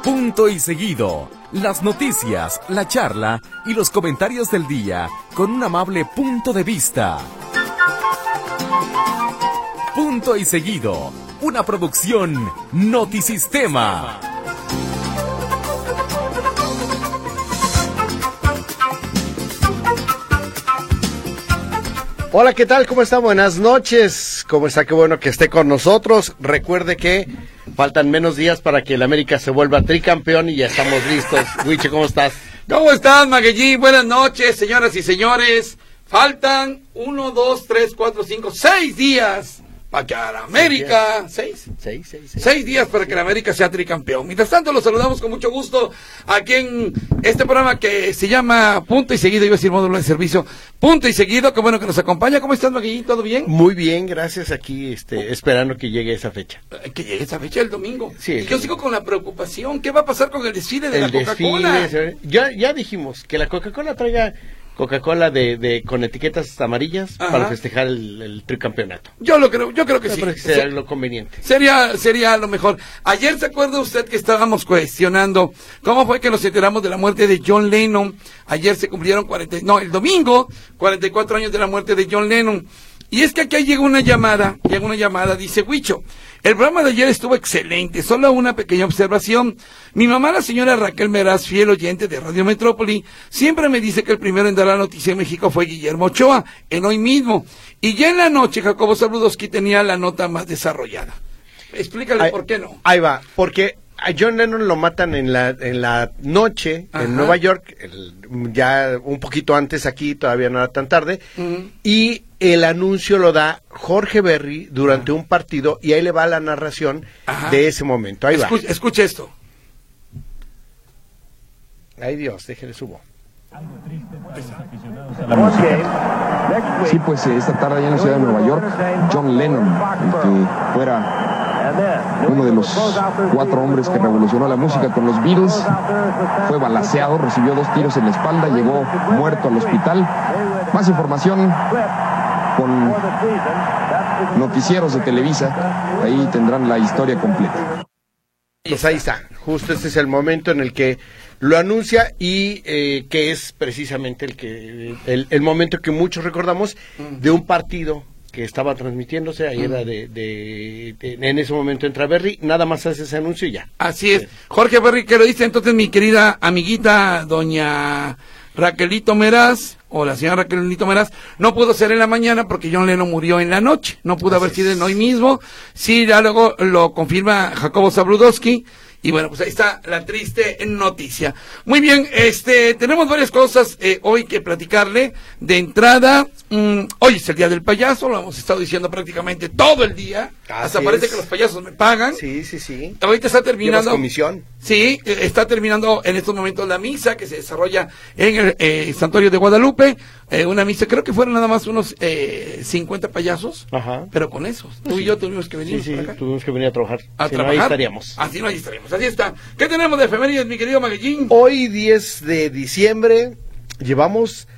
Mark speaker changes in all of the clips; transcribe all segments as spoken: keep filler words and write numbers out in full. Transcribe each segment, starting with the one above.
Speaker 1: Punto y seguido. Las noticias, la charla y los comentarios del día con un amable punto de vista. Punto y seguido. Una producción Notisistema.
Speaker 2: Hola, ¿qué tal? ¿Cómo está? Buenas noches. ¿Cómo está? Qué bueno que esté con nosotros. Recuerde que faltan menos días para que el América se vuelva tricampeón y ya estamos listos. Huiche, ¿cómo estás?
Speaker 3: ¿Cómo estás, Maguellín? Buenas noches, señoras y señores. Faltan uno, dos, tres, cuatro, cinco, seis días para que la América... ¿Seis?
Speaker 2: Seis, seis, seis.
Speaker 3: Seis días para que la América sea tricampeón. Mientras tanto, los saludamos con mucho gusto aquí en este programa que se llama Punto y Seguido. Iba a decir módulo de servicio. Punto y Seguido, qué bueno que nos acompaña. ¿Cómo estás, Maguellín? ¿Todo bien?
Speaker 2: Muy bien, gracias. Aquí este, esperando que llegue esa fecha.
Speaker 3: Que llegue esa fecha el domingo.
Speaker 2: Sí,
Speaker 3: y
Speaker 2: el
Speaker 3: yo
Speaker 2: domingo.
Speaker 3: sigo con la preocupación. ¿Qué va a pasar con el desfile de
Speaker 2: El
Speaker 3: la Coca-Cola?
Speaker 2: desfile, ya, ya dijimos que la Coca-Cola traiga Coca-Cola de, de con etiquetas amarillas. Ajá. Para festejar el, el tricampeonato.
Speaker 3: Yo lo creo, yo creo que
Speaker 2: Me
Speaker 3: sí.
Speaker 2: parece que sería lo conveniente.
Speaker 3: Sería, sería lo mejor. Ayer se acuerda usted que estábamos cuestionando cómo fue que nos enteramos de la muerte de John Lennon. Ayer se cumplieron cuarenta, no, el domingo, cuarenta y cuatro años de la muerte de John Lennon. Y es que aquí llegó una llamada, llega una llamada, dice Huicho, el programa de ayer estuvo excelente, solo una pequeña observación. Mi mamá, la señora Raquel Meraz, fiel oyente de Radio Metrópoli, siempre me dice que el primero en dar la noticia en México fue Guillermo Ochoa, en Hoy Mismo. Y ya en la noche Jacobo Zabludovsky tenía la nota más desarrollada. Explícale ahí, por qué no.
Speaker 2: Ahí va, porque a John Lennon lo matan en la en la noche. Ajá. En Nueva York, el, ya un poquito antes aquí, todavía no era tan tarde, uh-huh. Y el anuncio lo da Jorge Berry durante uh-huh. un partido, y ahí le va la narración. Ajá. De ese momento. Ahí
Speaker 3: Escuch,
Speaker 2: va.
Speaker 3: Escuche esto.
Speaker 2: Ay Dios, déjele subo.
Speaker 4: Sí, pues esta tarde allá en la ciudad de Nueva York, John Lennon, el que fuera uno de los cuatro hombres que revolucionó la música con los Beatles, fue balaceado, recibió dos tiros en la espalda, llegó muerto al hospital. Más información con noticieros de Televisa, ahí tendrán la historia completa.
Speaker 2: Pues ahí está, justo este es el momento en el que lo anuncia, y eh, que es precisamente el que el, el momento que muchos recordamos de un partido que estaba transmitiéndose. Ahí era de, de, de en ese momento entra Berry, nada más hace ese anuncio y ya.
Speaker 3: Así es, Jorge Berry, que lo dice entonces mi querida amiguita doña Raquelito Meraz, o la señora Raquelito Meraz, no pudo ser en la mañana porque John Lennon murió en la noche, no pudo Así haber sido en Hoy Mismo. Sí, ya luego lo confirma Jacobo Zabludovsky. Y bueno, pues ahí está la triste noticia. Muy bien, este, tenemos varias cosas eh, hoy que platicarle. De entrada, mmm, hoy es el Día del Payaso, lo hemos estado diciendo prácticamente todo el día. Así Hasta es. Parece que los payasos me pagan.
Speaker 2: Sí, sí, sí.
Speaker 3: Ahorita está terminando.
Speaker 2: ¿Llevas comisión?
Speaker 3: Sí, está terminando en estos momentos la misa que se desarrolla en el eh, Santuario de Guadalupe. Eh, una misa, creo que fueron nada más unos eh, cincuenta payasos. Ajá. Pero con esos, tú sí. y yo tuvimos que venir.
Speaker 2: Sí, sí, acá. tuvimos que venir a trabajar.
Speaker 3: A
Speaker 2: si
Speaker 3: trabajar.
Speaker 2: No, ahí estaríamos.
Speaker 3: Así no, ahí estaríamos. Así está. ¿Qué tenemos de efemérides, mi querido Maguellín?
Speaker 2: Hoy, diez de diciembre, llevamos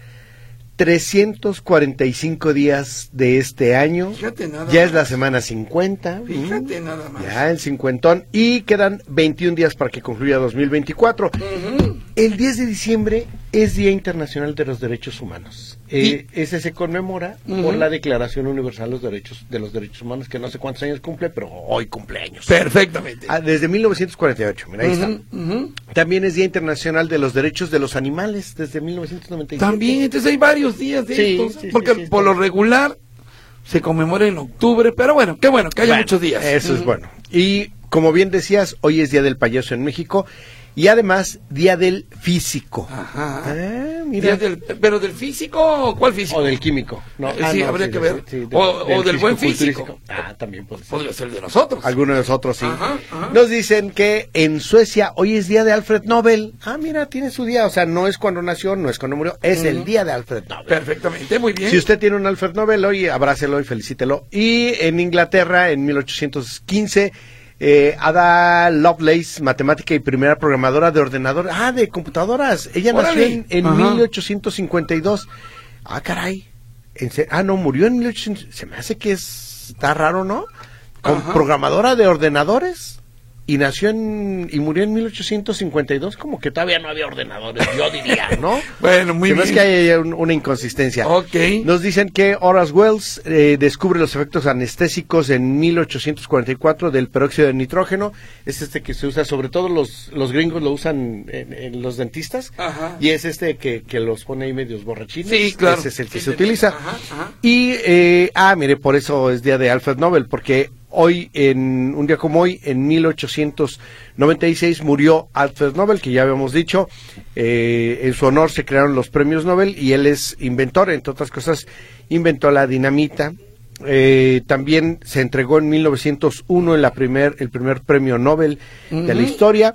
Speaker 2: trescientos cuarenta y cinco días de este año.
Speaker 3: Fíjate nada
Speaker 2: Ya
Speaker 3: más.
Speaker 2: Es la semana cincuenta.
Speaker 3: Fíjate nada más.
Speaker 2: Ya el cincuentón. Y quedan veintiún días para que concluya dos mil veinticuatro. Uh-huh. El diez de diciembre es Día Internacional de los Derechos Humanos. Eh, ese se conmemora uh-huh. por la Declaración Universal de los Derechos, de los Derechos Humanos, que no sé cuántos años cumple, pero hoy cumpleaños.
Speaker 3: Perfectamente.
Speaker 2: Ah, desde mil novecientos cuarenta y ocho, mira, ahí uh-huh, está. Uh-huh. También es Día Internacional de los Derechos de los Animales, desde mil novecientos noventa y siete.
Speaker 3: También, entonces hay varios días de
Speaker 2: sí,
Speaker 3: estos,
Speaker 2: sí,
Speaker 3: porque
Speaker 2: sí, sí,
Speaker 3: por
Speaker 2: sí.
Speaker 3: lo regular se conmemora en octubre, pero bueno, qué bueno, que haya
Speaker 2: bueno,
Speaker 3: muchos días.
Speaker 2: Eso uh-huh. es bueno. Y como bien decías, hoy es Día del Payaso en México. Y además, Día del Físico.
Speaker 3: Ajá.
Speaker 2: Ah, mira.
Speaker 3: Día del, ¿Pero del físico? ¿Cuál físico?
Speaker 2: O del químico. No,
Speaker 3: sí,
Speaker 2: ah, no,
Speaker 3: habría
Speaker 2: sí,
Speaker 3: que
Speaker 2: sí,
Speaker 3: ver.
Speaker 2: Sí, sí,
Speaker 3: o,
Speaker 2: del,
Speaker 3: o del buen físico.
Speaker 2: Ah, también puede ser.
Speaker 3: Podría ser el de nosotros.
Speaker 2: Algunos de nosotros, sí.
Speaker 3: Ajá, ajá.
Speaker 2: Nos dicen que en Suecia hoy es Día de Alfred Nobel. Ah, mira, tiene su día. O sea, no es cuando nació, no es cuando murió. Es uh-huh. el Día de Alfred Nobel.
Speaker 3: Perfectamente, muy bien.
Speaker 2: Si usted tiene un Alfred Nobel, hoy abrácelo y felicítelo. Y en Inglaterra, en mil ochocientos quince... Eh, Ada Lovelace, matemática y primera programadora de ordenador, ah, de computadoras. Ella Órale. nació en, en mil ochocientos cincuenta y dos. Ah, caray. En se- ah, no, murió en mil ochocientos. Se me hace que es, está raro, ¿no? Con Ajá. programadora de ordenadores. y nació en, y murió en mil ochocientos cincuenta y dos, como que todavía no había ordenadores, yo diría, ¿no?
Speaker 3: Bueno, muy
Speaker 2: Se
Speaker 3: bien.
Speaker 2: me hace que hay un, una inconsistencia.
Speaker 3: Ok.
Speaker 2: Nos dicen que Horace Wells eh, descubre los efectos anestésicos en mil ochocientos cuarenta y cuatro del peróxido de nitrógeno. Es este que se usa, sobre todo los, los gringos lo usan en, en los dentistas.
Speaker 3: Ajá.
Speaker 2: Y es este que, que los pone ahí medios borrachines.
Speaker 3: Sí, claro.
Speaker 2: Ese es el que
Speaker 3: Sí,
Speaker 2: se
Speaker 3: sí,
Speaker 2: utiliza.
Speaker 3: ajá, ajá.
Speaker 2: Y, eh, ah, mire, por eso es día de Alfred Nobel, porque hoy, en un día como hoy, en mil ochocientos noventa y seis, murió Alfred Nobel, que ya habíamos dicho. Eh, en su honor se crearon los premios Nobel y él es inventor, entre otras cosas, inventó la dinamita. Eh, también se entregó en mil novecientos uno en la primer, el primer premio Nobel uh-huh. de la historia.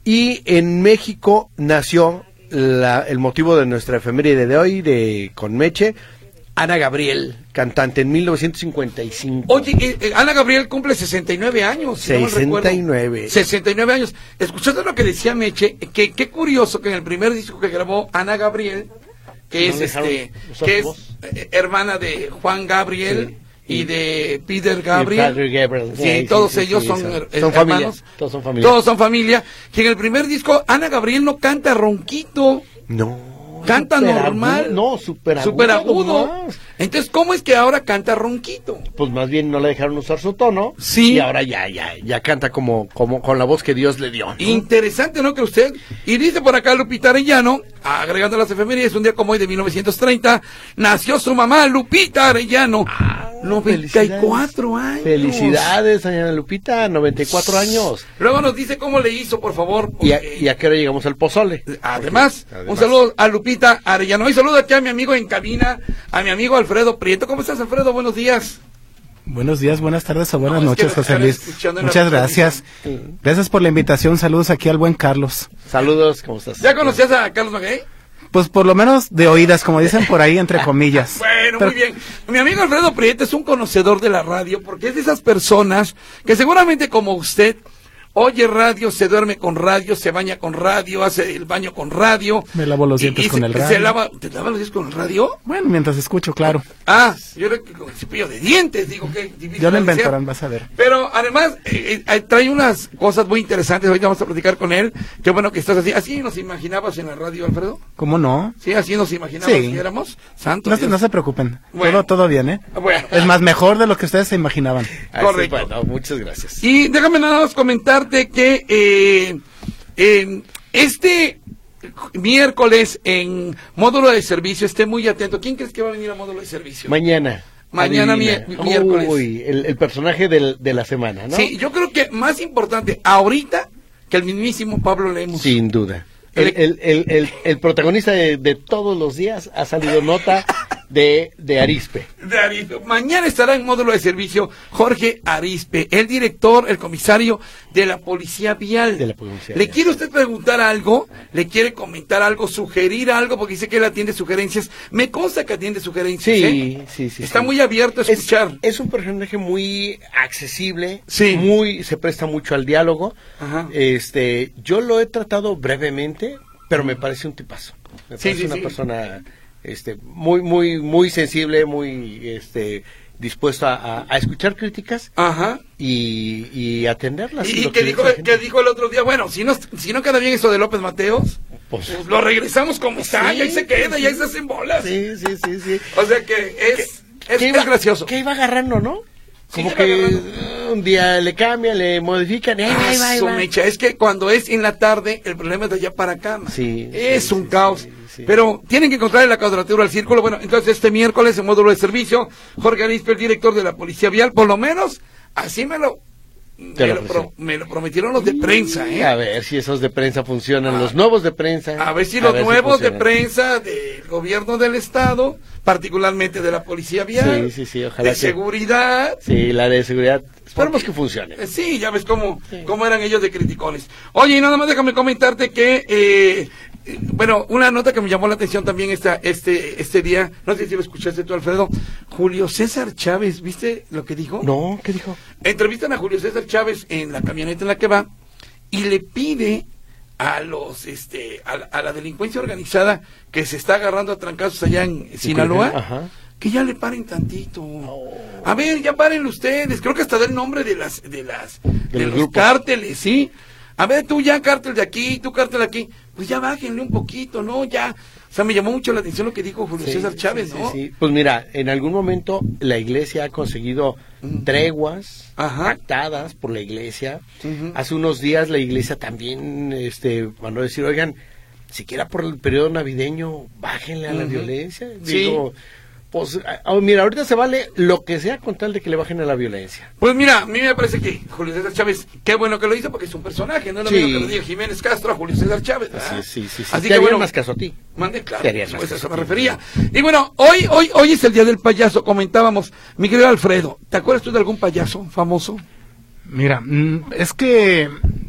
Speaker 2: Y en México nació la, el motivo de nuestra efeméride de hoy, de con Meche, Ana Gabriel, cantante, en mil novecientos cincuenta y cinco.
Speaker 3: Oye, eh, eh, Ana Gabriel cumple sesenta y nueve años. Si
Speaker 2: sesenta y nueve.
Speaker 3: No sesenta y nueve años. Escuchaste lo que decía Meche, que qué curioso que en el primer disco que grabó Ana Gabriel, que
Speaker 2: ¿No
Speaker 3: es este, que es eh, hermana de Juan Gabriel sí. y de Peter Gabriel.
Speaker 2: Gabriel.
Speaker 3: Sí,
Speaker 2: sí,
Speaker 3: todos
Speaker 2: sí,
Speaker 3: ellos
Speaker 2: sí,
Speaker 3: son,
Speaker 2: son,
Speaker 3: her
Speaker 2: son
Speaker 3: hermanos.
Speaker 2: Familia. Todos son familia.
Speaker 3: Todos son familia. Que en el primer disco Ana Gabriel no canta ronquito.
Speaker 2: No.
Speaker 3: Canta
Speaker 2: super
Speaker 3: normal.
Speaker 2: Agudo, no, súper agudo.
Speaker 3: Super agudo. Entonces, ¿cómo es que ahora canta ronquito?
Speaker 2: Pues más bien no le dejaron usar su tono.
Speaker 3: Sí.
Speaker 2: Y ahora ya, ya, ya canta como, como con la voz que Dios le dio, ¿no?
Speaker 3: Interesante, ¿no? Que usted. Y dice por acá Lupita Arellano, agregando las efemérides, un día como hoy de mil novecientos treinta, nació su mamá, Lupita Arellano. Ah, noventa y cuatro años.
Speaker 2: Felicidades, señora Lupita, noventa y cuatro años.
Speaker 3: Luego nos dice cómo le hizo, por favor.
Speaker 2: ¿Y a, y a qué hora llegamos al pozole?
Speaker 3: Además,
Speaker 2: Porque, además,
Speaker 3: un saludo a Lupita Arellano. Y saludo aquí a mi amigo en cabina, a mi amigo Alfredo Prieto. ¿Cómo estás, Alfredo? Buenos días.
Speaker 5: Buenos días, buenas tardes o buenas
Speaker 3: no,
Speaker 5: noches,
Speaker 3: es que
Speaker 5: José Luis. Muchas gracias. Sí. Gracias por la invitación. Saludos aquí al buen Carlos.
Speaker 2: Saludos, ¿cómo estás?
Speaker 3: ¿Ya conocías a Carlos Maguey?
Speaker 5: Pues por lo menos de oídas, como dicen por ahí, entre comillas.
Speaker 3: Bueno,
Speaker 5: Pero...
Speaker 3: muy bien. Mi amigo Alfredo Prieto es un conocedor de la radio, porque es de esas personas que seguramente como usted oye radio, se duerme con radio, se baña con radio, hace el baño con radio.
Speaker 5: Me lavo los dientes
Speaker 3: y, y
Speaker 5: con
Speaker 3: se,
Speaker 5: el radio.
Speaker 3: Se lava, ¿Te lavas los dientes con el radio?
Speaker 5: Bueno, mientras escucho, claro.
Speaker 3: Ah, yo creo que con el cepillo de dientes, digo que difícil.
Speaker 5: Ya lo inventarán, vas a ver.
Speaker 3: Pero además, eh, eh, trae unas cosas muy interesantes, ahorita vamos a platicar con él. Qué bueno que estás así. ¿Así nos imaginabas en la radio, Alfredo?
Speaker 5: ¿Cómo no?
Speaker 3: Sí, así nos imaginabas
Speaker 5: sí.
Speaker 3: si éramos santos.
Speaker 5: No, se, no se preocupen,
Speaker 3: bueno.
Speaker 5: todo, todo bien, ¿eh?
Speaker 3: Bueno.
Speaker 5: Es más, mejor de lo que ustedes se imaginaban.
Speaker 3: Correcto.
Speaker 2: Así, bueno, muchas gracias.
Speaker 3: Y déjame nada más comentarte que eh, eh, este miércoles en módulo de servicio, esté muy atento. ¿Quién crees que va a venir a módulo de servicio?
Speaker 2: Mañana.
Speaker 3: Mañana mi miércoles.
Speaker 2: Uy, el, el personaje del, de la semana, ¿no?
Speaker 3: Sí, yo creo que más importante ahorita que el mismísimo Pablo Lemus.
Speaker 2: Sin duda. El, el, el, el, el protagonista de, de todos los días ha salido nota de, de Arispe.
Speaker 3: De Arispe. Mañana estará en módulo de servicio Jorge Arispe, el director, el comisario de la Policía Vial.
Speaker 2: De la Policía
Speaker 3: ¿Le
Speaker 2: Vial.
Speaker 3: quiere usted preguntar algo? ¿Le quiere comentar algo? ¿Sugerir algo? Porque dice que él atiende sugerencias. Me consta que atiende sugerencias.
Speaker 2: Sí,
Speaker 3: ¿eh?
Speaker 2: sí, sí.
Speaker 3: Está
Speaker 2: sí.
Speaker 3: muy abierto a escuchar.
Speaker 2: Es, es un personaje muy accesible.
Speaker 3: Sí.
Speaker 2: Muy, se presta mucho al diálogo.
Speaker 3: Ajá.
Speaker 2: Este, yo lo he tratado brevemente, pero me parece un tipazo. Me
Speaker 3: Sí,
Speaker 2: parece
Speaker 3: sí,
Speaker 2: una
Speaker 3: sí.
Speaker 2: persona, este, muy, muy, muy sensible, muy, este, dispuesto a, a, a escuchar críticas
Speaker 3: Ajá.
Speaker 2: y, y atenderlas.
Speaker 3: Y, y
Speaker 2: lo
Speaker 3: que
Speaker 2: que
Speaker 3: dijo,
Speaker 2: dice la gente.
Speaker 3: que dijo el otro día, bueno, si no, si no queda bien eso de López Mateos,
Speaker 2: Pues-
Speaker 3: pues lo regresamos como está,
Speaker 2: Sí,
Speaker 3: y ahí se queda,
Speaker 2: sí.
Speaker 3: y ahí se hacen bolas.
Speaker 2: Sí, sí, sí, sí.
Speaker 3: O sea que es, es,
Speaker 2: que
Speaker 3: es
Speaker 2: iba,
Speaker 3: gracioso.
Speaker 2: que iba agarrando, ¿no?
Speaker 3: Sí,
Speaker 2: Como
Speaker 3: iba
Speaker 2: que
Speaker 3: agarrando.
Speaker 2: uh, un día le cambian, le modifican, y ahí va, ahí va, ahí
Speaker 3: Su
Speaker 2: va.
Speaker 3: mecha, es que cuando es en la tarde, el problema es de allá para acá. man.
Speaker 2: Sí,
Speaker 3: es
Speaker 2: sí,
Speaker 3: un
Speaker 2: sí,
Speaker 3: caos.
Speaker 2: sí, sí.
Speaker 3: Pero tienen que encontrar la cuadratura al círculo. Bueno, entonces este miércoles en módulo de servicio, Jorge Arispe, el director de la Policía Vial, por lo menos, así me lo,
Speaker 2: Te
Speaker 3: me
Speaker 2: lo
Speaker 3: lo,
Speaker 2: ofreció.
Speaker 3: pro- me lo prometieron los de prensa, ¿eh?
Speaker 2: A ver si esos de prensa funcionan,
Speaker 3: Ah.
Speaker 2: los nuevos de prensa.
Speaker 3: A ver si los nuevos de
Speaker 2: funcionan.
Speaker 3: prensa del gobierno del estado, particularmente de la Policía Vial,
Speaker 2: Sí, sí, sí, ojalá
Speaker 3: de
Speaker 2: que-
Speaker 3: seguridad.
Speaker 2: Sí, la de seguridad. Esperemos
Speaker 3: Porque-
Speaker 2: que funcione.
Speaker 3: Eh, Sí, ya ves cómo,
Speaker 2: Sí.
Speaker 3: cómo eran ellos de criticones. Oye, y nada más déjame comentarte que, eh, eh, bueno, una nota que me llamó la atención también esta, este, este día, no sé si lo escuchaste tú, Alfredo, Julio César Chávez, ¿viste lo que dijo?
Speaker 2: No, ¿qué dijo?
Speaker 3: Entrevistan a Julio César Chávez en la camioneta en la que va y le pide a los, este, a, la- a la delincuencia organizada que se está agarrando a trancazos allá en Sinaloa,
Speaker 2: Ajá.
Speaker 3: que ya le paren tantito. A ver, ya paren ustedes. Creo que hasta da el nombre de las, de las, de, de los grupos. Cárteles, ¿sí? A ver, tú ya cártel de aquí, tú cártel de aquí. Pues ya bájenle un poquito, ¿no? Ya. O sea, me llamó mucho la atención lo que dijo Julio sí, César Chávez,
Speaker 2: sí,
Speaker 3: ¿no?
Speaker 2: Sí, sí. Pues mira, en algún momento la iglesia ha conseguido uh-huh. treguas Ajá. pactadas por la iglesia. Uh-huh. Hace unos días la iglesia también este, mandó a decir, oigan, siquiera por el periodo navideño, bájenle a uh-huh. la violencia. Digo, sí. Pues, mira, ahorita se vale lo que sea con tal de que le bajen a la violencia.
Speaker 3: Pues mira, a mí me parece que Julio César Chávez, qué bueno que lo hizo porque es un personaje, no es lo
Speaker 2: sí.
Speaker 3: mismo que lo diga Jiménez Castro a Julio César Chávez.
Speaker 2: Sí, sí, sí, sí.
Speaker 3: Así
Speaker 2: te
Speaker 3: que bueno,
Speaker 2: más caso a ti.
Speaker 3: Mande, claro,
Speaker 2: pues
Speaker 3: eso se me refería. Y bueno, hoy, hoy, hoy es el día del payaso, comentábamos, mi querido Alfredo, ¿te acuerdas tú de algún payaso famoso?
Speaker 5: Mira, es que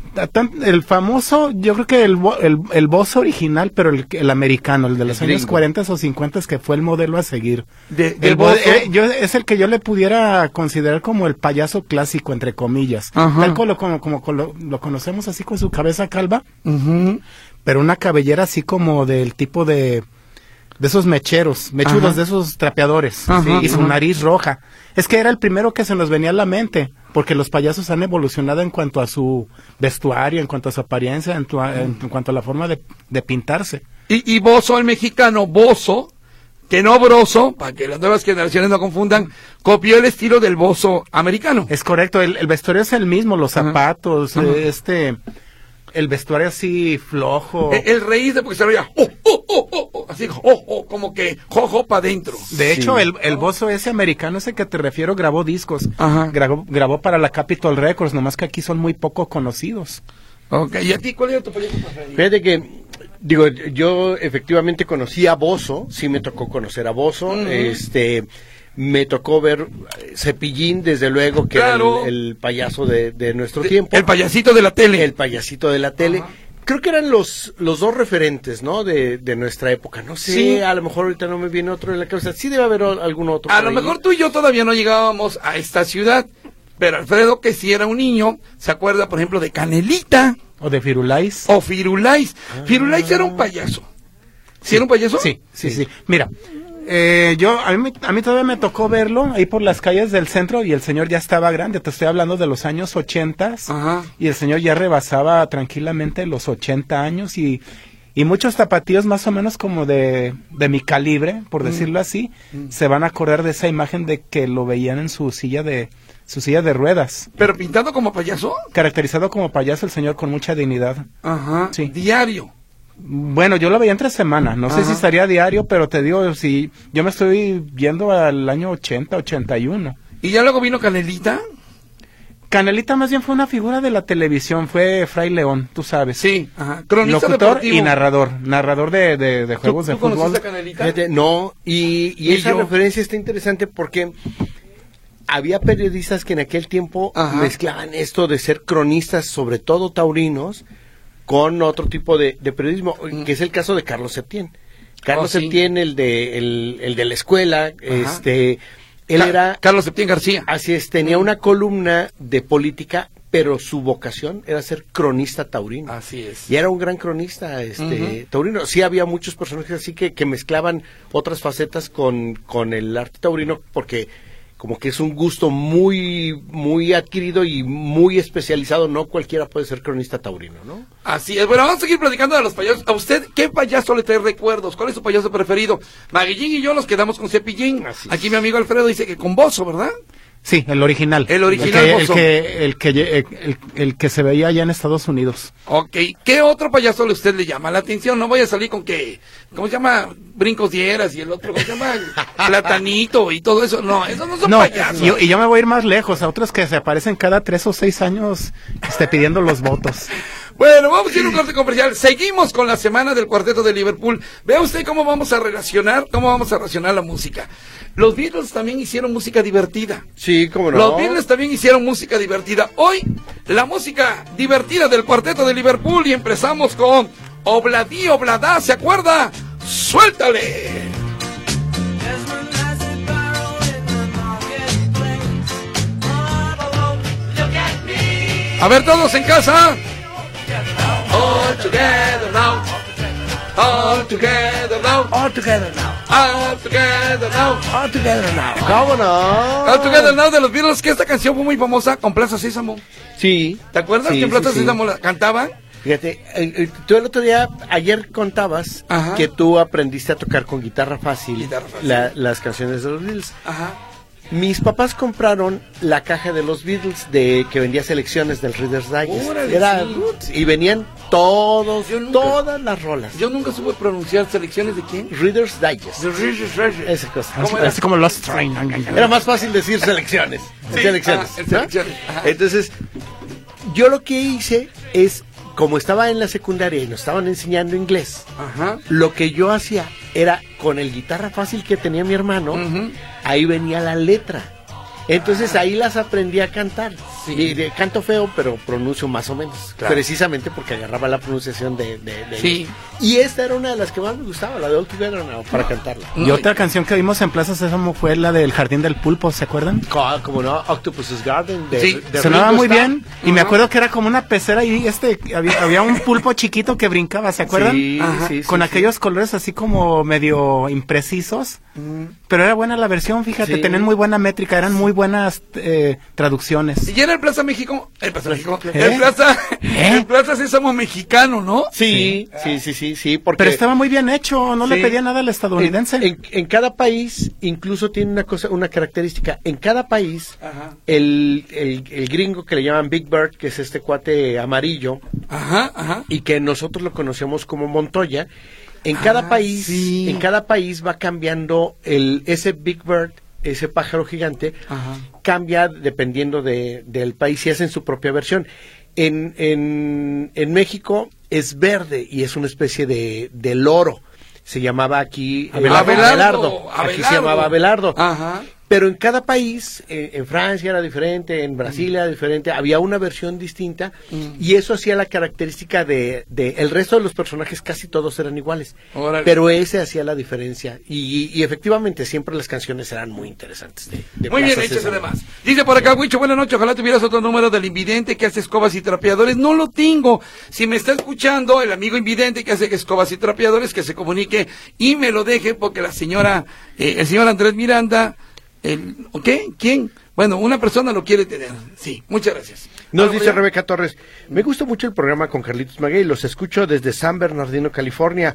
Speaker 5: el famoso, yo creo que el, el, el Bozo original, pero el, el americano, el de los el años cuarenta o cincuenta, que fue el modelo a seguir.
Speaker 3: De,
Speaker 5: el bo, eh, yo, es el que yo le pudiera considerar como el payaso clásico, entre comillas. Ajá. Tal como, como, como, como lo, lo conocemos así con su cabeza calva, uh-huh. pero una cabellera así como del tipo de... de esos mecheros, mechudos, Ajá. de esos trapeadores, Ajá, y su Ajá. nariz roja. Es que era el primero que se nos venía a la mente, porque los payasos han evolucionado en cuanto a su vestuario, en cuanto a su apariencia, en, tu, en, en cuanto a la forma de, de pintarse.
Speaker 3: Y, y Bozo, el mexicano, Bozo, que no Broso, para que las nuevas generaciones no confundan, copió el estilo del Bozo americano.
Speaker 5: Es correcto, el, el vestuario es el mismo, los Ajá. zapatos, Ajá. este... el vestuario así flojo.
Speaker 3: El, el reírse porque se reía, oh, oh, oh, oh, oh, así, oh, oh, como que jojo para adentro.
Speaker 5: De hecho, sí. el, el Bozo ese americano, ese que te refiero, grabó discos. Ajá. Grabó, grabó para la Capitol Records, nomás que aquí son muy poco conocidos.
Speaker 3: Ok, ¿y a ti cuál era tu payaso preferido?
Speaker 2: Fíjate que, digo, yo efectivamente conocí a Bozo, sí me tocó conocer a Bozo, uh-huh. este... me tocó ver Cepillín, desde luego, que claro. era el, el payaso de, de nuestro de, tiempo.
Speaker 3: El payasito de la tele.
Speaker 2: El payasito de la tele. Ajá. Creo que eran los los dos referentes, ¿no? De, de nuestra época. No sé, sí. a lo mejor ahorita no me viene otro en la cabeza. Sí debe haber algún otro.
Speaker 3: A lo ahí. mejor tú y yo todavía no llegábamos a esta ciudad. Pero Alfredo, que si era un niño, se acuerda, por ejemplo, de Canelita.
Speaker 5: O de Firulais.
Speaker 3: O Firulais. Ah. Firulais era un payaso. ¿Sí, sí era un payaso?
Speaker 5: Sí, sí, sí. sí. Mira. Eh, yo, a mí, a mí todavía me tocó verlo ahí por las calles del centro y el señor ya estaba grande, te estoy hablando de los años ochentas, y el señor ya rebasaba tranquilamente los ochenta años y, y muchos tapatíos más o menos como de, de mi calibre, por decirlo mm. así, mm. se van a acordar de esa imagen de que lo veían en su silla de, su silla de ruedas.
Speaker 3: ¿Pero pintado como payaso?
Speaker 5: Caracterizado como payaso, el señor con mucha dignidad.
Speaker 3: Ajá, sí. Diario.
Speaker 5: Bueno, yo lo veía entre semana, no Ajá. sé si estaría diario, pero te digo, si yo me estoy yendo al año ochenta, ochenta y uno.
Speaker 3: ¿Y ya luego vino Canelita?
Speaker 5: Canelita más bien fue una figura de la televisión, fue Fray León, tú sabes.
Speaker 3: Sí, ajá. Cronista
Speaker 5: locutor
Speaker 3: deportivo.
Speaker 5: Y narrador, narrador de, de, de juegos
Speaker 3: ¿Tú,
Speaker 5: de
Speaker 3: ¿tú
Speaker 5: fútbol.
Speaker 3: conociste a Canelita?
Speaker 2: Fíjate, no, y, y, y esa yo? referencia está interesante porque había periodistas que en aquel tiempo ajá. mezclaban esto de ser cronistas, sobre todo taurinos, con otro tipo de, de periodismo, mm. que es el caso de Carlos Septién. Carlos oh, Septién, sí. el de el, el de la escuela, Ajá. este, él Ca- era
Speaker 3: Carlos Septién García.
Speaker 2: Así es, tenía mm. una columna de política, pero su vocación era ser cronista taurino.
Speaker 3: Así es.
Speaker 2: Y era un gran cronista, este, uh-huh. taurino. Sí había muchos personajes así que, que mezclaban otras facetas con, con el arte taurino, porque como que es un gusto muy muy adquirido y muy especializado, no cualquiera puede ser cronista taurino, ¿no?
Speaker 3: Así es. Bueno, vamos a seguir platicando de los payasos. ¿A usted qué payaso le trae recuerdos? ¿Cuál es su payaso preferido? Maguillín y yo nos quedamos con Cepillín. Así Aquí es. Mi amigo Alfredo dice que con Bozo, ¿verdad?
Speaker 5: Sí, el original.
Speaker 3: El original
Speaker 5: el que,
Speaker 3: Bozo.
Speaker 5: El que, el, que, el, el, el que se veía allá en Estados Unidos.
Speaker 3: Ok, ¿qué otro payaso a usted le llama la atención? No voy a salir con que, ¿cómo se llama? Brincos Dieras y el otro, ¿cómo se llama? Platanito y todo eso. No, esos no son no, payasos.
Speaker 5: Y, y yo me voy a ir más lejos, a otros que se aparecen cada tres o seis años este, pidiendo los votos.
Speaker 3: Bueno, vamos a ir a un corte comercial. Seguimos con la semana del Cuarteto de Liverpool. Vea usted cómo vamos a relacionar, cómo vamos a relacionar la música. Los Beatles también hicieron música divertida.
Speaker 2: Sí, cómo no.
Speaker 3: Los Beatles también hicieron música divertida. Hoy, la música divertida del Cuarteto de Liverpool, y empezamos con Obladí Obladá, ¿se acuerda? ¡Suéltale! A ver todos en casa. All together now. All together now.
Speaker 2: All together now.
Speaker 3: All Together Now.
Speaker 2: All Together Now. ¿Cómo no?
Speaker 3: All Together Now de los Beatles, que esta canción fue muy famosa con Plaza Sésamo.
Speaker 2: Sí.
Speaker 3: ¿Te acuerdas
Speaker 2: sí,
Speaker 3: que en Plaza
Speaker 2: sí, sí.
Speaker 3: Sésamo la cantaban?
Speaker 2: Fíjate, eh, eh, tú el otro día, ayer contabas
Speaker 3: Ajá.
Speaker 2: que tú aprendiste a tocar con guitarra fácil,
Speaker 3: Guitarra fácil.
Speaker 2: la- las canciones de los Beatles.
Speaker 3: Ajá.
Speaker 2: Mis papás compraron la caja de los Beatles de que vendía selecciones del Reader's Digest.
Speaker 3: Órale,
Speaker 2: Era,
Speaker 3: sí.
Speaker 2: ups, y venían todos,
Speaker 3: Yo nunca-
Speaker 2: todas las rolas.
Speaker 3: Yo nunca supe pronunciar selecciones de quién.
Speaker 2: Reader's Digest.
Speaker 3: De Richard Treasure.
Speaker 2: Esa cosa.
Speaker 3: ¿Cómo era?
Speaker 5: Así como Lost Train.
Speaker 2: Era más fácil decir selecciones.
Speaker 3: Sí,
Speaker 2: selecciones.
Speaker 3: ah, en
Speaker 2: ¿no?
Speaker 3: selecciones, ajá.
Speaker 2: Entonces, yo lo que hice es, como estaba en la secundaria y nos estaban enseñando inglés,
Speaker 3: Ajá.
Speaker 2: lo que yo hacía era, con el guitarra fácil que tenía mi hermano,
Speaker 3: Ujú.
Speaker 2: ahí venía la letra. Entonces ahí las aprendí a cantar.
Speaker 3: Sí.
Speaker 2: Y de- canto feo, pero pronuncio más o menos.
Speaker 3: Claro.
Speaker 2: Precisamente porque agarraba la pronunciación de, de, de
Speaker 3: Sí.
Speaker 2: Y esta era una de las que más me gustaba, la de All Together Now, para cantarla.
Speaker 5: Y otra canción que vimos en Plaza Sésamo fue la del Jardín del Pulpo, ¿se acuerdan?
Speaker 2: Co- Como no, Octopus's Garden. De,
Speaker 3: Sí.
Speaker 2: de
Speaker 5: Sonaba
Speaker 2: Ringo
Speaker 5: muy
Speaker 2: Starr.
Speaker 5: bien y me acuerdo que era como una pecera y este había, había un pulpo chiquito que brincaba, ¿se acuerdan?
Speaker 2: Sí,
Speaker 3: Ajá.
Speaker 2: sí, sí,
Speaker 5: Con
Speaker 2: sí.
Speaker 5: aquellos colores así como medio imprecisos, pero era buena la versión, fíjate,
Speaker 2: Sí.
Speaker 5: tenían muy buena métrica, eran muy buenas eh, traducciones.
Speaker 3: Y era el Plaza México, el Plaza México,
Speaker 5: ¿Eh?
Speaker 3: el Plaza,
Speaker 5: ¿Eh?
Speaker 3: el Plaza Sésamo mexicano, ¿no?
Speaker 2: Sí, sí, sí, sí, sí, porque...
Speaker 5: Pero estaba muy bien hecho, no le
Speaker 2: Sí.
Speaker 5: pedía nada al estadounidense.
Speaker 2: En, en- en cada país, incluso tiene una cosa, una característica. En cada país,
Speaker 3: Ajá.
Speaker 2: el, el, el gringo que le llaman Big Bird, que es este cuate amarillo,
Speaker 3: Ajá, ajá.
Speaker 2: y que nosotros lo conocemos como Montoya, en cada
Speaker 3: Ah,
Speaker 2: país,
Speaker 3: sí.
Speaker 2: en cada país va cambiando el ese Big Bird, ese pájaro gigante,
Speaker 3: Ajá.
Speaker 2: cambia dependiendo de, del país y hacen su propia versión. En, en, en México es verde y es una especie de, de loro. Se llamaba aquí eh,
Speaker 3: Abelardo.
Speaker 2: Abelardo. Aquí
Speaker 3: Abelardo.
Speaker 2: se llamaba Abelardo.
Speaker 3: Ajá.
Speaker 2: Pero en cada país, eh, en Francia era diferente, en Brasil era diferente, había una versión distinta y eso hacía la característica de, de el resto de los personajes, casi todos eran iguales,
Speaker 3: Órale.
Speaker 2: pero ese hacía la diferencia y, y efectivamente siempre las canciones eran muy interesantes. De, de
Speaker 3: Muy bien
Speaker 2: Plaza
Speaker 3: hechas
Speaker 2: Sésamo.
Speaker 3: además. Dice por acá, Huicho, buenas noches, ojalá tuvieras otro número del invidente que hace escobas y trapeadores. No lo tengo. Si me está escuchando el amigo invidente que hace escobas y trapeadores, que se comunique y me lo deje porque la señora, eh, el señor Andrés Miranda, el, ¿qué? ¿Quién? Bueno, una persona lo quiere tener. Sí, muchas gracias.
Speaker 2: Nos
Speaker 3: Ahora,
Speaker 2: dice
Speaker 3: ya.
Speaker 2: Rebeca Torres, me gusta mucho el programa con Carlitos Maguey, los escucho desde San Bernardino, California,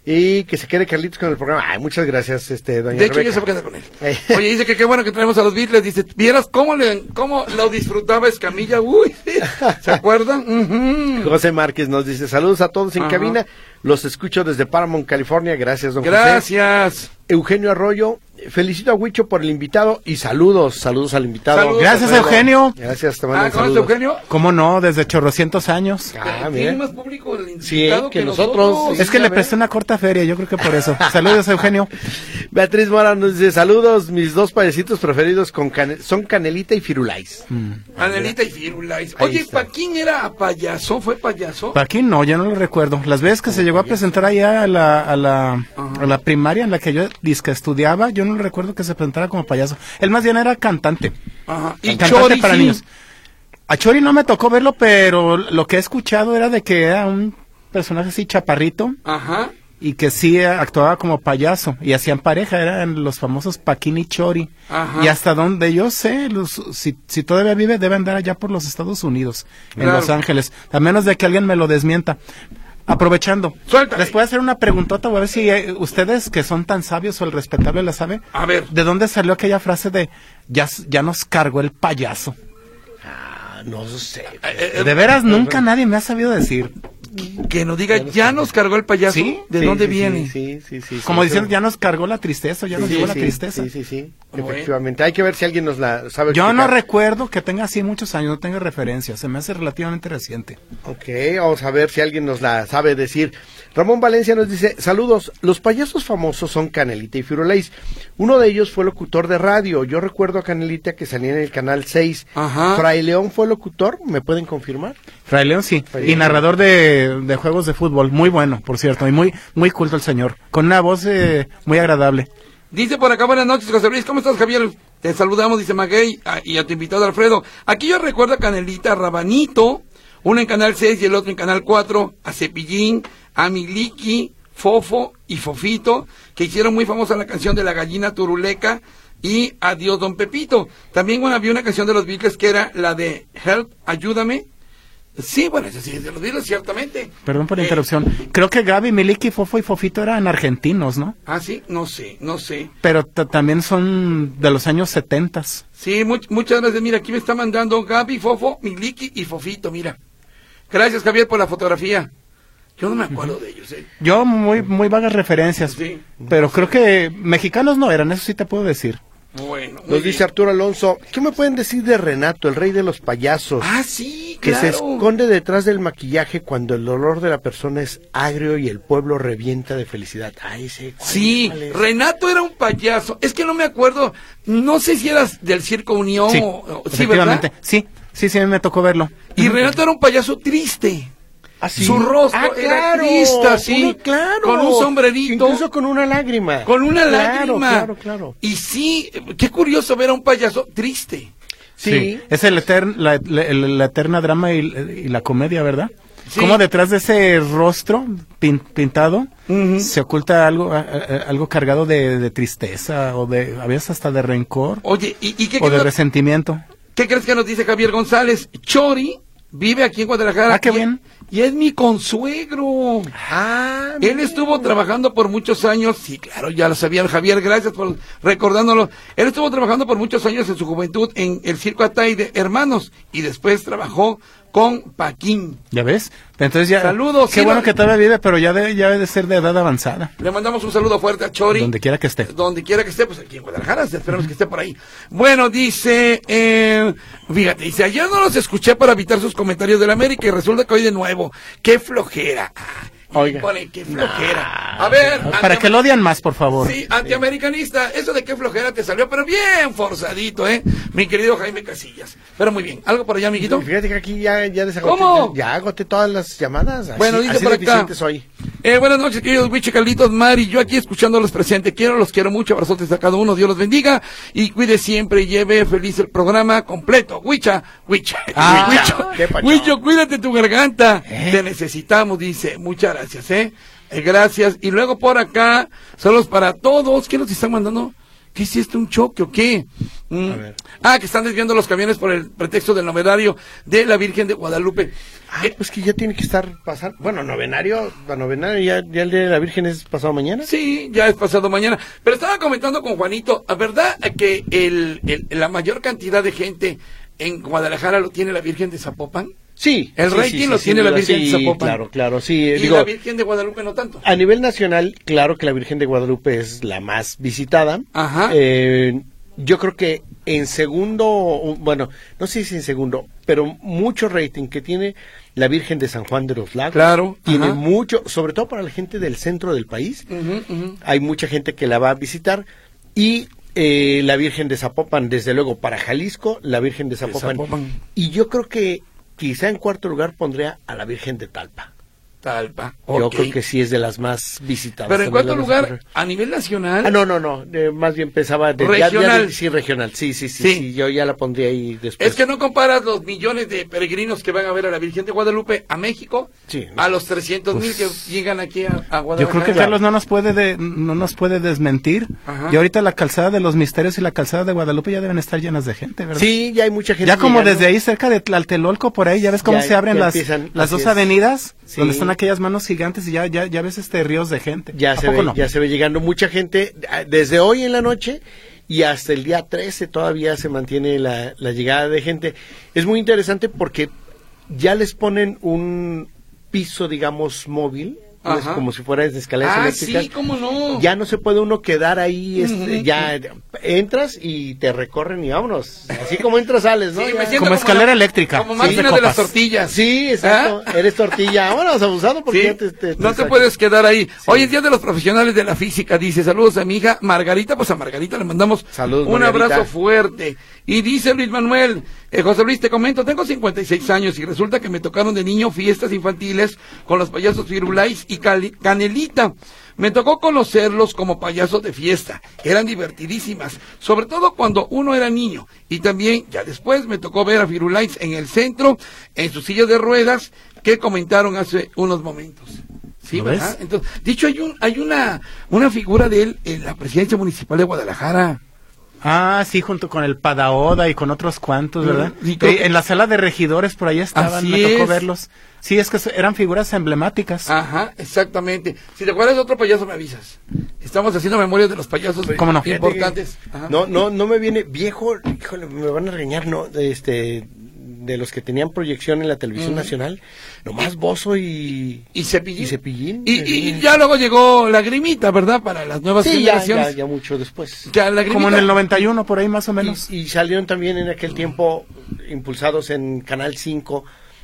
Speaker 2: y que se quede Carlitos con el programa. Ay, muchas gracias, este, doña
Speaker 3: De hecho,
Speaker 2: Rebeca.
Speaker 3: yo se va a quedar con él.
Speaker 2: Eh.
Speaker 3: Oye, dice que qué bueno que traemos a los Beatles. Dice, ¿vieras cómo, le, cómo lo disfrutaba Escamilla? Uy, ¿se acuerdan? Ujú.
Speaker 2: José Márquez nos dice, saludos a todos en
Speaker 3: Ajá.
Speaker 2: cabina, los escucho desde Paramount, California, gracias, don José.
Speaker 3: Gracias.
Speaker 2: Eugenio Arroyo, felicito a Huicho por el invitado y saludos, saludos al invitado.
Speaker 3: Saludos,
Speaker 5: Gracias,
Speaker 3: Alfredo.
Speaker 5: Eugenio.
Speaker 2: Gracias, te
Speaker 3: Ah,
Speaker 2: mandan
Speaker 3: ¿conoces a
Speaker 2: saludos.
Speaker 3: Eugenio?
Speaker 5: ¿Cómo no? Desde chorrocientos años.
Speaker 2: Ah,
Speaker 3: Tiene
Speaker 2: mira.
Speaker 3: más público el
Speaker 2: Sí,
Speaker 3: invitado
Speaker 2: que nosotros.
Speaker 5: Es que
Speaker 2: ya
Speaker 5: le
Speaker 2: ves.
Speaker 5: presté una corta feria, yo creo que por eso. Saludos, Eugenio.
Speaker 2: Beatriz Mora nos dice, saludos, mis dos payasitos preferidos con cane- son Canelita y Firulais.
Speaker 3: Anelita y Firulais.
Speaker 2: Ahí
Speaker 3: Oye,
Speaker 2: está.
Speaker 3: ¿Paquín era payaso? ¿Fue payaso?
Speaker 5: Aquí no, yo no lo recuerdo. Las veces que se llegó a presentar allá a la, a la, a la primaria en la que yo disque estudiaba, yo no recuerdo que se presentara como payaso. Él más bien era cantante.
Speaker 3: Ajá. Y
Speaker 5: Cantante
Speaker 3: Chori,
Speaker 5: para
Speaker 3: sí.
Speaker 5: niños. A Chori no me tocó verlo, pero lo que he escuchado era de que era un personaje así chaparrito
Speaker 3: Ajá.
Speaker 5: y que sí actuaba como payaso y hacían pareja, eran los famosos Paquín y Chori.
Speaker 3: Ajá.
Speaker 5: Y hasta donde yo sé, los, si, si todavía vive, debe andar allá por los Estados Unidos, en
Speaker 3: Claro.
Speaker 5: Los Ángeles, a menos de que alguien me lo desmienta. Aprovechando,
Speaker 3: Suéltale.
Speaker 5: les puedo hacer una preguntota, a ver si eh, ustedes que son tan sabios o el respetable la sabe.
Speaker 3: A ver.
Speaker 5: ¿De dónde salió aquella frase de ya, ya nos cargó el payaso?
Speaker 2: Ah, no sé.
Speaker 3: Eh,
Speaker 5: De veras, nunca nadie me ha sabido decir.
Speaker 3: Que nos diga, ¿ya nos cargó el payaso?
Speaker 5: ¿Sí?
Speaker 3: ¿De
Speaker 2: Sí,
Speaker 3: dónde
Speaker 2: sí,
Speaker 3: viene?
Speaker 2: Sí, sí, sí. sí,
Speaker 5: Como
Speaker 2: sí,
Speaker 5: diciendo,
Speaker 2: sí.
Speaker 5: ya nos cargó la tristeza, ya nos
Speaker 2: Sí,
Speaker 5: llevó la
Speaker 2: sí,
Speaker 5: tristeza.
Speaker 2: Sí, sí, sí,
Speaker 3: Bueno.
Speaker 2: efectivamente. Hay que ver si alguien nos la sabe
Speaker 5: Yo no
Speaker 2: explicar.
Speaker 5: recuerdo que tenga así muchos años, no tengo referencia, se me hace relativamente reciente.
Speaker 2: Ok, vamos a ver si alguien nos la sabe decir. Ramón Valencia nos dice, saludos, los payasos famosos son Canelita y Firulais. Uno de ellos fue locutor de radio. Yo recuerdo a Canelita que salía en el canal seis.
Speaker 3: Ajá.
Speaker 2: Fray León fue locutor, ¿me pueden confirmar?
Speaker 5: Fray León sí,
Speaker 2: Fray
Speaker 5: y
Speaker 2: León.
Speaker 5: narrador de, de juegos de fútbol, muy bueno, por cierto, y muy muy culto el señor, con una voz eh, muy agradable.
Speaker 3: Dice por acá, buenas noches, José Luis. ¿Cómo estás, Javier? Te saludamos, dice Maguey, a- y a tu invitado Alfredo. Aquí yo recuerdo a Canelita, a Rabanito, uno en Canal seis y el otro en Canal cuatro, a Cepillín, a Miliki, Fofo y Fofito, que hicieron muy famosa la canción de la gallina turuleca y Adiós Don Pepito. También bueno, había una canción de los Beatles que era la de Help, Ayúdame. Sí, bueno, eso sí, de los Beatles, ciertamente.
Speaker 5: Perdón por la
Speaker 3: Eh,
Speaker 5: interrupción. Creo que Gaby, Miliki, Fofo y Fofito eran argentinos, ¿no?
Speaker 3: Ah, sí, no sé, no sé.
Speaker 5: Pero t- también son de los años setentas.
Speaker 3: Sí, much- muchas gracias. Mira, aquí me está mandando Gaby, Fofo, Miliki y Fofito, mira. Gracias, Javier, por la fotografía. Yo no me acuerdo uh-huh. de ellos, ¿eh?
Speaker 5: Yo muy muy vagas referencias,
Speaker 3: Sí.
Speaker 5: pero creo que mexicanos no eran, eso sí te puedo decir.
Speaker 3: Bueno, muy
Speaker 2: Nos
Speaker 3: bien.
Speaker 2: dice Arturo Alonso, ¿qué me pueden decir de Renato, el rey de los payasos?
Speaker 3: Ah, sí,
Speaker 2: que
Speaker 3: claro.
Speaker 2: se esconde detrás del maquillaje cuando el dolor de la persona es agrio y el pueblo revienta de felicidad. Ay, sí.
Speaker 3: Sí,
Speaker 2: ¿cuál es?
Speaker 3: Renato era un payaso. Es que no me acuerdo, no sé si eras del Circo Unión
Speaker 5: Sí,
Speaker 3: o... o- sí,
Speaker 5: efectivamente.
Speaker 3: ¿verdad?
Speaker 5: Sí, sí, sí, me tocó verlo.
Speaker 3: Y Renato era un payaso triste.
Speaker 2: ¿Ah, sí?
Speaker 3: Su rostro
Speaker 2: Ah,
Speaker 3: era
Speaker 2: claro,
Speaker 3: triste, así,
Speaker 2: uno- claro.
Speaker 3: con un sombrerito.
Speaker 2: Incluso con una lágrima.
Speaker 3: Con una
Speaker 2: Claro,
Speaker 3: lágrima.
Speaker 2: Claro, claro.
Speaker 3: Y sí, qué curioso ver a un payaso triste.
Speaker 2: Sí.
Speaker 5: Es el etern- la, la- el- la eterna drama y, y la comedia, ¿verdad?
Speaker 3: Sí.
Speaker 5: Como detrás de ese rostro pin- pintado
Speaker 3: Ujú.
Speaker 5: se oculta algo a- a- algo cargado de, de tristeza o de a veces hasta de rencor
Speaker 3: Oye, ¿y, y qué,
Speaker 5: o de
Speaker 3: crees,
Speaker 5: resentimiento.
Speaker 3: qué crees que nos dice Javier González? Chori vive aquí en Guadalajara.
Speaker 5: Ah, qué
Speaker 3: y-
Speaker 5: bien.
Speaker 3: Y es mi consuegro.
Speaker 2: Ah,
Speaker 3: Él estuvo trabajando por muchos años, sí, claro, ya lo sabían, Javier, gracias por recordándolo. Él estuvo trabajando por muchos años en su juventud en el Circo Atay de Hermanos y después trabajó con Paquín.
Speaker 5: ¿Ya ves? Entonces ya
Speaker 3: Saludos,
Speaker 5: Qué
Speaker 3: sí,
Speaker 5: bueno
Speaker 3: la-
Speaker 5: que todavía vive, pero ya debe, ya debe de ser de edad avanzada.
Speaker 3: Le mandamos un saludo fuerte a Chori.
Speaker 5: Donde quiera que esté.
Speaker 3: Donde quiera que esté, pues aquí en Guadalajara, esperamos que esté por ahí. Bueno, dice, eh, fíjate, dice, ayer no los escuché para evitar sus comentarios del América y resulta que hoy de nuevo, qué flojera. Ah,
Speaker 2: Oiga.
Speaker 3: pone, qué flojera. A ver,
Speaker 5: Para
Speaker 3: anti-
Speaker 5: que lo odian más, por favor.
Speaker 3: Sí, antiamericanista, eso de qué flojera te salió, pero bien forzadito, ¿eh? Mi querido Jaime Casillas. Pero muy bien, ¿algo por allá, amiguito?
Speaker 2: Fíjate que aquí ya, ya desagoté.
Speaker 3: ¿Cómo?
Speaker 2: Ya agoté todas las llamadas. Así,
Speaker 3: Bueno, dice
Speaker 2: así
Speaker 3: por
Speaker 2: de
Speaker 3: acá.
Speaker 2: eficiente soy.
Speaker 3: Eh, buenas noches, queridos Huiche, Carlitos, Mari, yo aquí escuchándolos presentes. Quiero, los quiero mucho, abrazotes a cada uno, Dios los bendiga y cuide siempre y lleve feliz el programa completo. Huicha, Huicha,
Speaker 5: Ah,
Speaker 3: Huicho,
Speaker 2: qué pacho.
Speaker 3: Huicho, cuídate tu garganta. Te necesitamos, dice. Muchas gracias, ¿eh? Eh, Gracias. Y luego por acá, saludos para todos. ¿Qué nos están mandando? ¿Qué es esto? ¿Un choque o qué? Mm.
Speaker 2: A ver.
Speaker 3: Ah, que están desviando los camiones por el pretexto del novenario de la Virgen de Guadalupe.
Speaker 2: Ah, pues que ya tiene que estar pasando. Bueno, novenario, la novenario, ya, ya el día de la Virgen es pasado mañana.
Speaker 3: Sí, ya es pasado mañana. Pero estaba comentando con Juanito, ¿a verdad que el, el- la mayor cantidad de gente en Guadalajara lo tiene la Virgen de Zapopan?
Speaker 2: Sí.
Speaker 3: El
Speaker 2: sí,
Speaker 3: rating
Speaker 2: sí,
Speaker 3: lo
Speaker 2: sí,
Speaker 3: tiene
Speaker 2: sin
Speaker 3: la
Speaker 2: duda,
Speaker 3: Virgen de
Speaker 2: sí,
Speaker 3: Zapopan.
Speaker 2: Claro, claro, sí.
Speaker 3: Y
Speaker 2: Digo,
Speaker 3: la Virgen de Guadalupe no tanto.
Speaker 2: a nivel nacional, claro que la Virgen de Guadalupe es la más visitada.
Speaker 3: Ajá.
Speaker 2: Eh, yo creo que en segundo, o- bueno, no sé si en segundo, pero mucho rating que tiene la Virgen de San Juan de los Lagos.
Speaker 3: Claro,
Speaker 2: Tiene
Speaker 3: ajá.
Speaker 2: mucho, sobre todo para la gente del centro del país.
Speaker 3: Ujú, ujú.
Speaker 2: Hay mucha gente que la va a visitar. Y eh, la Virgen de Zapopan, desde luego, para Jalisco, la Virgen de Zapopan.
Speaker 3: Zapopan.
Speaker 2: Y yo creo que quizá en cuarto lugar pondría a la Virgen de Talpa.
Speaker 3: Talpa.
Speaker 2: Yo
Speaker 3: Ok.
Speaker 2: creo que sí es de las más visitadas.
Speaker 3: Pero en
Speaker 2: Se me
Speaker 3: cuarto
Speaker 2: da más
Speaker 3: lugar,
Speaker 2: ocurre.
Speaker 3: a nivel nacional.
Speaker 2: Ah, no, no, no. eh, más bien pensaba de ya- ya
Speaker 3: Regional.
Speaker 2: de- sí, regional. Sí, sí, sí,
Speaker 3: Sí.
Speaker 2: sí. Yo ya la pondría ahí después.
Speaker 3: Es que no comparas los millones de peregrinos que van a ver a la Virgen de Guadalupe a México
Speaker 2: Sí, no.
Speaker 3: a los trescientos mil que llegan aquí a, a Guadalajara.
Speaker 5: Yo creo que Carlos no nos puede de- no nos puede desmentir.
Speaker 3: Ajá.
Speaker 5: Y ahorita la calzada de los misterios y la calzada de Guadalupe ya deben estar llenas de gente, ¿verdad?
Speaker 2: Sí, ya hay mucha gente.
Speaker 5: Ya como
Speaker 2: llegando.
Speaker 5: desde ahí cerca de Tlatelolco por ahí, ya ves cómo
Speaker 2: Ya-
Speaker 5: se abren
Speaker 2: ya
Speaker 5: las,
Speaker 2: empiezan,
Speaker 5: las
Speaker 2: así
Speaker 5: dos
Speaker 2: es.
Speaker 5: avenidas
Speaker 2: Sí.
Speaker 5: donde están aquellas manos gigantes y ya ya ya ves este ríos de gente.
Speaker 2: Ya
Speaker 5: ¿A
Speaker 2: se,
Speaker 5: poco
Speaker 2: ve,
Speaker 5: no?
Speaker 2: ya se ve llegando mucha gente. ah, Desde hoy en la noche y hasta el día trece todavía se mantiene la, la llegada de gente. Es muy interesante porque ya les ponen un piso, digamos, móvil. Es
Speaker 3: Ajá.
Speaker 2: como si fuera desde escaleras
Speaker 3: Ah,
Speaker 2: eléctricas.
Speaker 3: sí, cómo no.
Speaker 2: Ya no se puede uno quedar ahí, este,
Speaker 3: Ujú.
Speaker 2: ya entras y te recorren y vámonos. Así como entras, sales, ¿no?
Speaker 3: Sí,
Speaker 2: Ya.
Speaker 3: me siento
Speaker 5: Como escalera
Speaker 3: la-
Speaker 5: eléctrica,
Speaker 3: Como
Speaker 5: sí,
Speaker 3: máquina
Speaker 5: de
Speaker 3: de las
Speaker 5: copas.
Speaker 3: tortillas.
Speaker 2: Sí, exacto. Eres tortilla. Vámonos, abusado porque
Speaker 3: Sí,
Speaker 2: ya te, te-
Speaker 3: no te
Speaker 2: sacas.
Speaker 3: puedes quedar ahí. Hoy es Día de los Profesionales de la Física, dice, saludos a mi hija Margarita, pues a Margarita le mandamos
Speaker 2: Saludos,
Speaker 3: un
Speaker 2: Margarita.
Speaker 3: abrazo fuerte. Y dice Luis Manuel, eh, José Luis, te comento, tengo cincuenta y seis años y resulta que me tocaron de niño fiestas infantiles con los payasos Firulais y Cali- Canelita. Me tocó conocerlos como payasos de fiesta, eran divertidísimas, sobre todo cuando uno era niño. Y también, ya después, me tocó ver a Firulais en el centro, en su silla de ruedas, que comentaron hace unos momentos. Sí, ¿verdad? Entonces, dicho, hay un, hay una, una figura de él en la presidencia municipal de Guadalajara.
Speaker 5: Ah, sí, junto con el Padaoda y con otros cuantos, ¿verdad?
Speaker 3: Sí,
Speaker 5: eh, en la sala de regidores por ahí estaban,
Speaker 3: Así
Speaker 5: me tocó
Speaker 3: es.
Speaker 5: verlos. Sí, es que eran figuras emblemáticas.
Speaker 3: Ajá, exactamente. Si te acuerdas de otro payaso, me avisas. Estamos haciendo memoria de los payasos
Speaker 5: ¿Cómo no?
Speaker 3: importantes. Ajá.
Speaker 2: No, no, no me viene viejo, híjole, me van a regañar, ¿no? De este, de los que tenían proyección en la televisión
Speaker 3: Mm.
Speaker 2: nacional, nomás Bozo y...
Speaker 3: Y Cepillín.
Speaker 2: Y Cepillín.
Speaker 3: Y, y ya luego llegó Lagrimita, ¿verdad? Para las nuevas
Speaker 2: Sí, ya,
Speaker 3: generaciones.
Speaker 2: ya, ya mucho después.
Speaker 3: Ya Lagrimita-
Speaker 5: Como en el noventa y uno, por ahí más o menos.
Speaker 2: Y, y salieron también en aquel tiempo, impulsados en Canal cinco,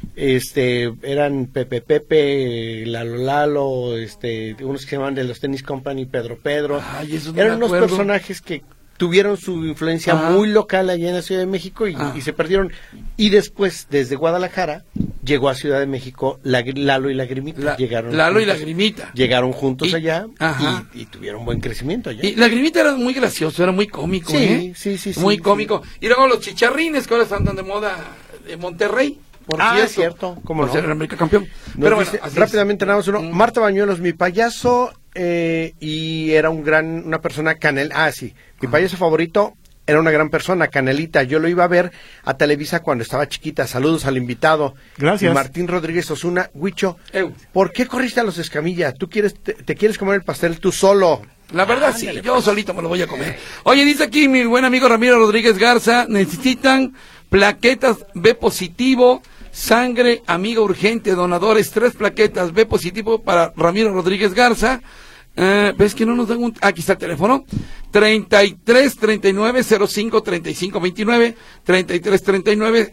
Speaker 2: este, eran Pepe Pepe, Lalo Lalo, este, unos que se llamaban de los Tennis Company, Pedro Pedro.
Speaker 3: Ay, eso no
Speaker 2: eran
Speaker 3: me
Speaker 2: unos
Speaker 3: acuerdo.
Speaker 2: personajes que tuvieron su influencia
Speaker 3: Ajá.
Speaker 2: muy local allá en la Ciudad de México y,
Speaker 3: Ah.
Speaker 2: y se perdieron. Y después, desde Guadalajara, llegó a Ciudad de México la, Lalo y Lagrimita.
Speaker 3: La-
Speaker 2: llegaron
Speaker 3: Lalo y
Speaker 2: juntos,
Speaker 3: Lagrimita.
Speaker 2: Llegaron juntos
Speaker 3: Y-
Speaker 2: allá
Speaker 3: ajá.
Speaker 2: y, y tuvieron buen crecimiento allá.
Speaker 3: Y Lagrimita era muy gracioso, era muy cómico,
Speaker 2: Sí,
Speaker 3: ¿eh?
Speaker 2: sí, sí, sí,
Speaker 3: Muy
Speaker 2: sí.
Speaker 3: cómico. Y luego los chicharrines, que ahora están tan de moda en Monterrey. Por
Speaker 2: Ah,
Speaker 3: cierto.
Speaker 2: es cierto, cómo
Speaker 3: Por
Speaker 2: no.
Speaker 3: ser el América campeón.
Speaker 2: Nos
Speaker 3: Pero bueno,
Speaker 2: dice,
Speaker 3: así es.
Speaker 2: rápidamente nada más uno.
Speaker 3: Mm.
Speaker 2: Marta Bañuelos, mi payaso, eh, y era un gran, una persona canel, ah sí, mi payaso favorito era una gran persona, Canelita. Yo lo iba a ver a Televisa cuando estaba chiquita. Saludos al invitado.
Speaker 5: Gracias.
Speaker 2: Y Martín Rodríguez Osuna, Huicho,
Speaker 3: Eu.
Speaker 2: ¿por qué corriste a los Escamilla? Tú quieres, te, te quieres comer el pastel tú solo.
Speaker 3: La verdad sí, yo solito me lo voy a comer. Oye, dice aquí mi buen amigo Ramiro Rodríguez Garza, necesitan plaquetas B positivo, sangre, amigo urgente, donadores, tres plaquetas B positivo para Ramiro Rodríguez Garza. Eh, ¿Ves que no nos dan un... Aquí está el teléfono. treinta y tres treinta y nueve cero cinco treinta y cinco veintinueve, treinta y tres treinta y nueve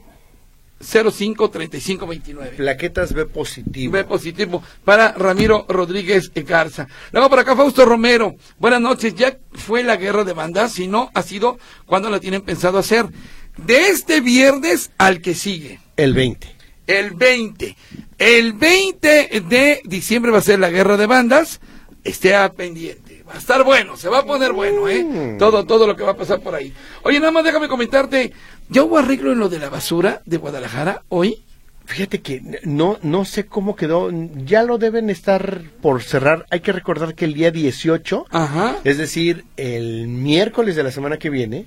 Speaker 3: cero cinco treinta y cinco veintinueve.
Speaker 2: Plaquetas B positivo.
Speaker 3: B positivo para Ramiro Rodríguez Garza. Luego por acá Fausto Romero. Buenas noches. Ya fue la guerra de bandas, si no ha sido cuando la tienen pensado hacer. De este viernes al que sigue.
Speaker 2: El veinte.
Speaker 3: El veinte. El veinte de diciembre va a ser la guerra de bandas. Esté a pendiente. Va a estar bueno, se va a poner bueno, ¿eh?
Speaker 2: Mm.
Speaker 3: Todo, todo lo que va a pasar por ahí. Oye, nada más déjame comentarte. ¿Ya hubo arreglo en lo de la basura de Guadalajara hoy?
Speaker 2: Fíjate que no no sé cómo quedó, ya lo deben estar por cerrar. Hay que recordar que el día dieciocho,
Speaker 3: Ajá.
Speaker 2: es decir, el miércoles de la semana que viene,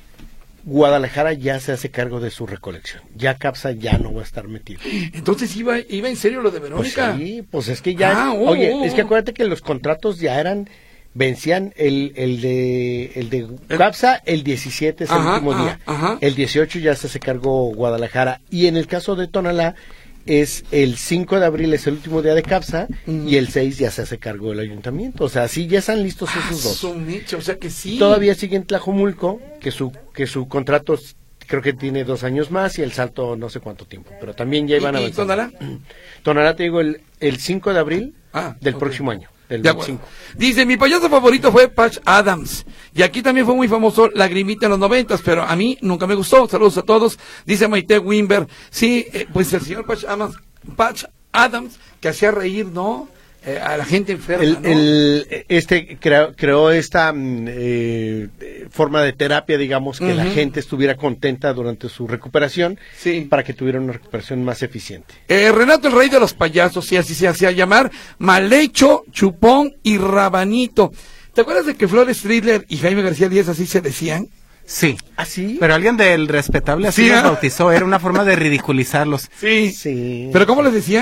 Speaker 2: Guadalajara ya se hace cargo de su recolección. Ya CAPSA ya no va a estar metido.
Speaker 3: Entonces iba, iba en serio lo de
Speaker 2: Pues
Speaker 3: Verónica.
Speaker 2: sí, pues es que ya,
Speaker 3: Ah, oh,
Speaker 2: oye,
Speaker 3: oh,
Speaker 2: es que
Speaker 3: oh.
Speaker 2: acuérdate que los contratos ya eran, vencían el, el de el de CAPSA, el diecisiete es el
Speaker 3: Ajá,
Speaker 2: último
Speaker 3: ajá,
Speaker 2: día,
Speaker 3: ajá.
Speaker 2: el dieciocho ya se hace cargo Guadalajara, y en el caso de Tonalá es el cinco de abril, es el último día de CAPSA,
Speaker 3: Ujú.
Speaker 2: y el seis ya se hace cargo del ayuntamiento, o sea, sí ya están listos
Speaker 3: Ah,
Speaker 2: esos dos.
Speaker 3: su mecha, o sea que sí.
Speaker 2: Todavía sigue en Tlajomulco, que su que su contrato s- creo que tiene dos años más, y el Salto no sé cuánto tiempo, pero también ya iban a
Speaker 3: ¿Y, y Tonalá?
Speaker 2: Tonalá, te digo, el, el cinco de abril
Speaker 3: Ah,
Speaker 2: del
Speaker 3: ok.
Speaker 2: próximo año, del
Speaker 3: De acuerdo.
Speaker 2: veinticinco.
Speaker 3: Dice, mi payaso favorito fue Patch Adams. Y aquí también fue muy famoso Lagrimita en los noventas, pero a mí nunca me gustó. Saludos a todos. Dice Maite Wimber. Sí, eh, pues el señor Patch Adams, Patch Adams, que hacía reír, ¿no? Eh, a la gente enferma,
Speaker 2: El,
Speaker 3: ¿no?
Speaker 2: el- este creó, creó esta mm, eh, eh, forma de terapia, digamos, que la
Speaker 3: Ujú.
Speaker 2: gente estuviera contenta durante su recuperación,
Speaker 3: Sí.
Speaker 2: para que tuviera una recuperación más eficiente.
Speaker 3: Eh, Renato, el rey de los payasos, sí, así se hacía llamar, Malhecho, Chupón y Rabanito. ¿Te acuerdas de que Flores Stridler y Jaime García Díaz así se decían?
Speaker 5: Sí.
Speaker 2: ¿Ah, sí?
Speaker 5: Pero alguien del respetable así
Speaker 3: Sí,
Speaker 5: los
Speaker 3: ¿eh?
Speaker 5: bautizó. Era una forma de ridiculizarlos.
Speaker 3: Sí.
Speaker 2: Sí.
Speaker 3: ¿Pero cómo les decían?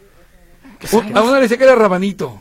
Speaker 3: Un- a uno le decía que era Rabanito.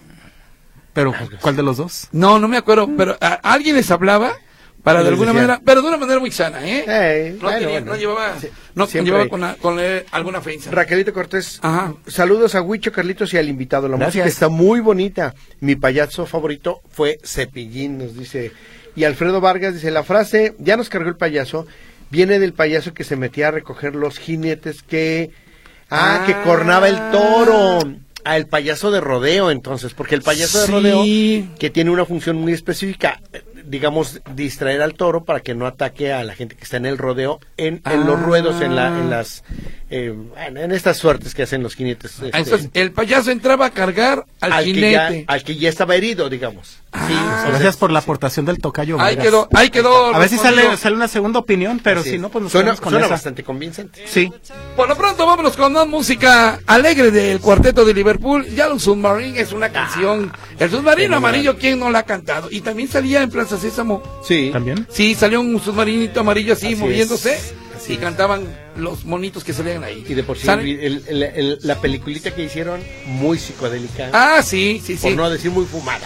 Speaker 5: Pero, ¿cuál de los dos?
Speaker 3: No, no me acuerdo, pero a, a alguien les hablaba para de
Speaker 2: Les
Speaker 3: alguna
Speaker 2: decía.
Speaker 3: manera, pero de una manera muy sana, ¿eh?
Speaker 2: Eh,
Speaker 3: no,
Speaker 2: bueno,
Speaker 3: tenía-
Speaker 2: bueno.
Speaker 3: no llevaba,
Speaker 2: Sí,
Speaker 3: no
Speaker 2: siempre
Speaker 3: llevaba
Speaker 2: hay.
Speaker 3: con, la- con eh, alguna ofensa.
Speaker 2: Raquelito Cortés,
Speaker 3: Ajá.
Speaker 2: saludos a Huicho, Carlitos y al invitado. La
Speaker 5: Gracias.
Speaker 2: música está muy bonita. Mi payaso favorito fue Cepillín, nos dice. Y Alfredo Vargas dice, la frase, ya nos cargó el payaso, viene del payaso que se metía a recoger los jinetes que... Ah,
Speaker 3: Ah.
Speaker 2: que cornaba el toro. Ah, el payaso de rodeo, entonces, porque el payaso de
Speaker 3: Sí.
Speaker 2: rodeo, que tiene una función muy específica, eh, digamos, distraer al toro para que no ataque a la gente que está en el rodeo, en, en
Speaker 3: Ah.
Speaker 2: los ruedos, en, la, en las Eh, en estas suertes que hacen los jinetes. Este,
Speaker 3: Entonces, el payaso entraba a cargar al,
Speaker 2: al
Speaker 3: jinete.
Speaker 2: Que ya, al que ya estaba herido, digamos.
Speaker 3: Ah,
Speaker 2: sí,
Speaker 5: Gracias
Speaker 2: entonces,
Speaker 5: por la
Speaker 2: sí.
Speaker 5: aportación del tocayo
Speaker 3: Ahí
Speaker 5: Vargas.
Speaker 3: quedó, ahí quedó.
Speaker 5: A ver si
Speaker 3: respondido.
Speaker 5: sale, sale una segunda opinión, pero
Speaker 2: Así
Speaker 5: si
Speaker 2: es.
Speaker 5: no, pues nos
Speaker 2: suena,
Speaker 5: quedamos con
Speaker 2: suena
Speaker 5: esa.
Speaker 2: bastante convincente.
Speaker 5: Sí.
Speaker 3: Por lo pronto, vámonos con más música alegre del cuarteto de Liverpool. Yellow Submarine es una canción. El submarino amarillo, ¿quién no la ha cantado? Y también salía en Plaza Sésamo.
Speaker 2: Sí.
Speaker 5: ¿También?
Speaker 3: Sí, salió un submarinito amarillo así,
Speaker 2: Así
Speaker 3: moviéndose.
Speaker 2: es.
Speaker 3: Y cantaban los monitos que salían ahí.
Speaker 2: Y de por sí,
Speaker 3: ¿Sale?
Speaker 2: el, el, el, la peliculita que hicieron, muy psicodélica.
Speaker 3: Ah, sí, sí, sí.
Speaker 2: Por no decir muy fumada.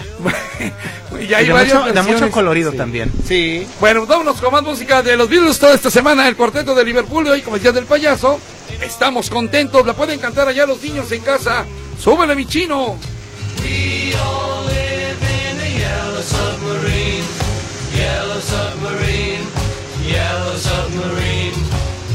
Speaker 3: Y hay
Speaker 5: Y de,
Speaker 3: varias
Speaker 5: mucho, de
Speaker 3: versiones.
Speaker 5: mucho colorido
Speaker 2: Sí.
Speaker 5: también.
Speaker 2: Sí.
Speaker 3: Bueno, vámonos con más música de los Beatles toda esta semana. El cuarteto de Liverpool, hoy como el Día del Payaso. Estamos contentos, la pueden cantar allá los niños en casa. ¡Súbele, mi chino!
Speaker 6: We all live in a yellow submarine, yellow submarine, yellow submarine.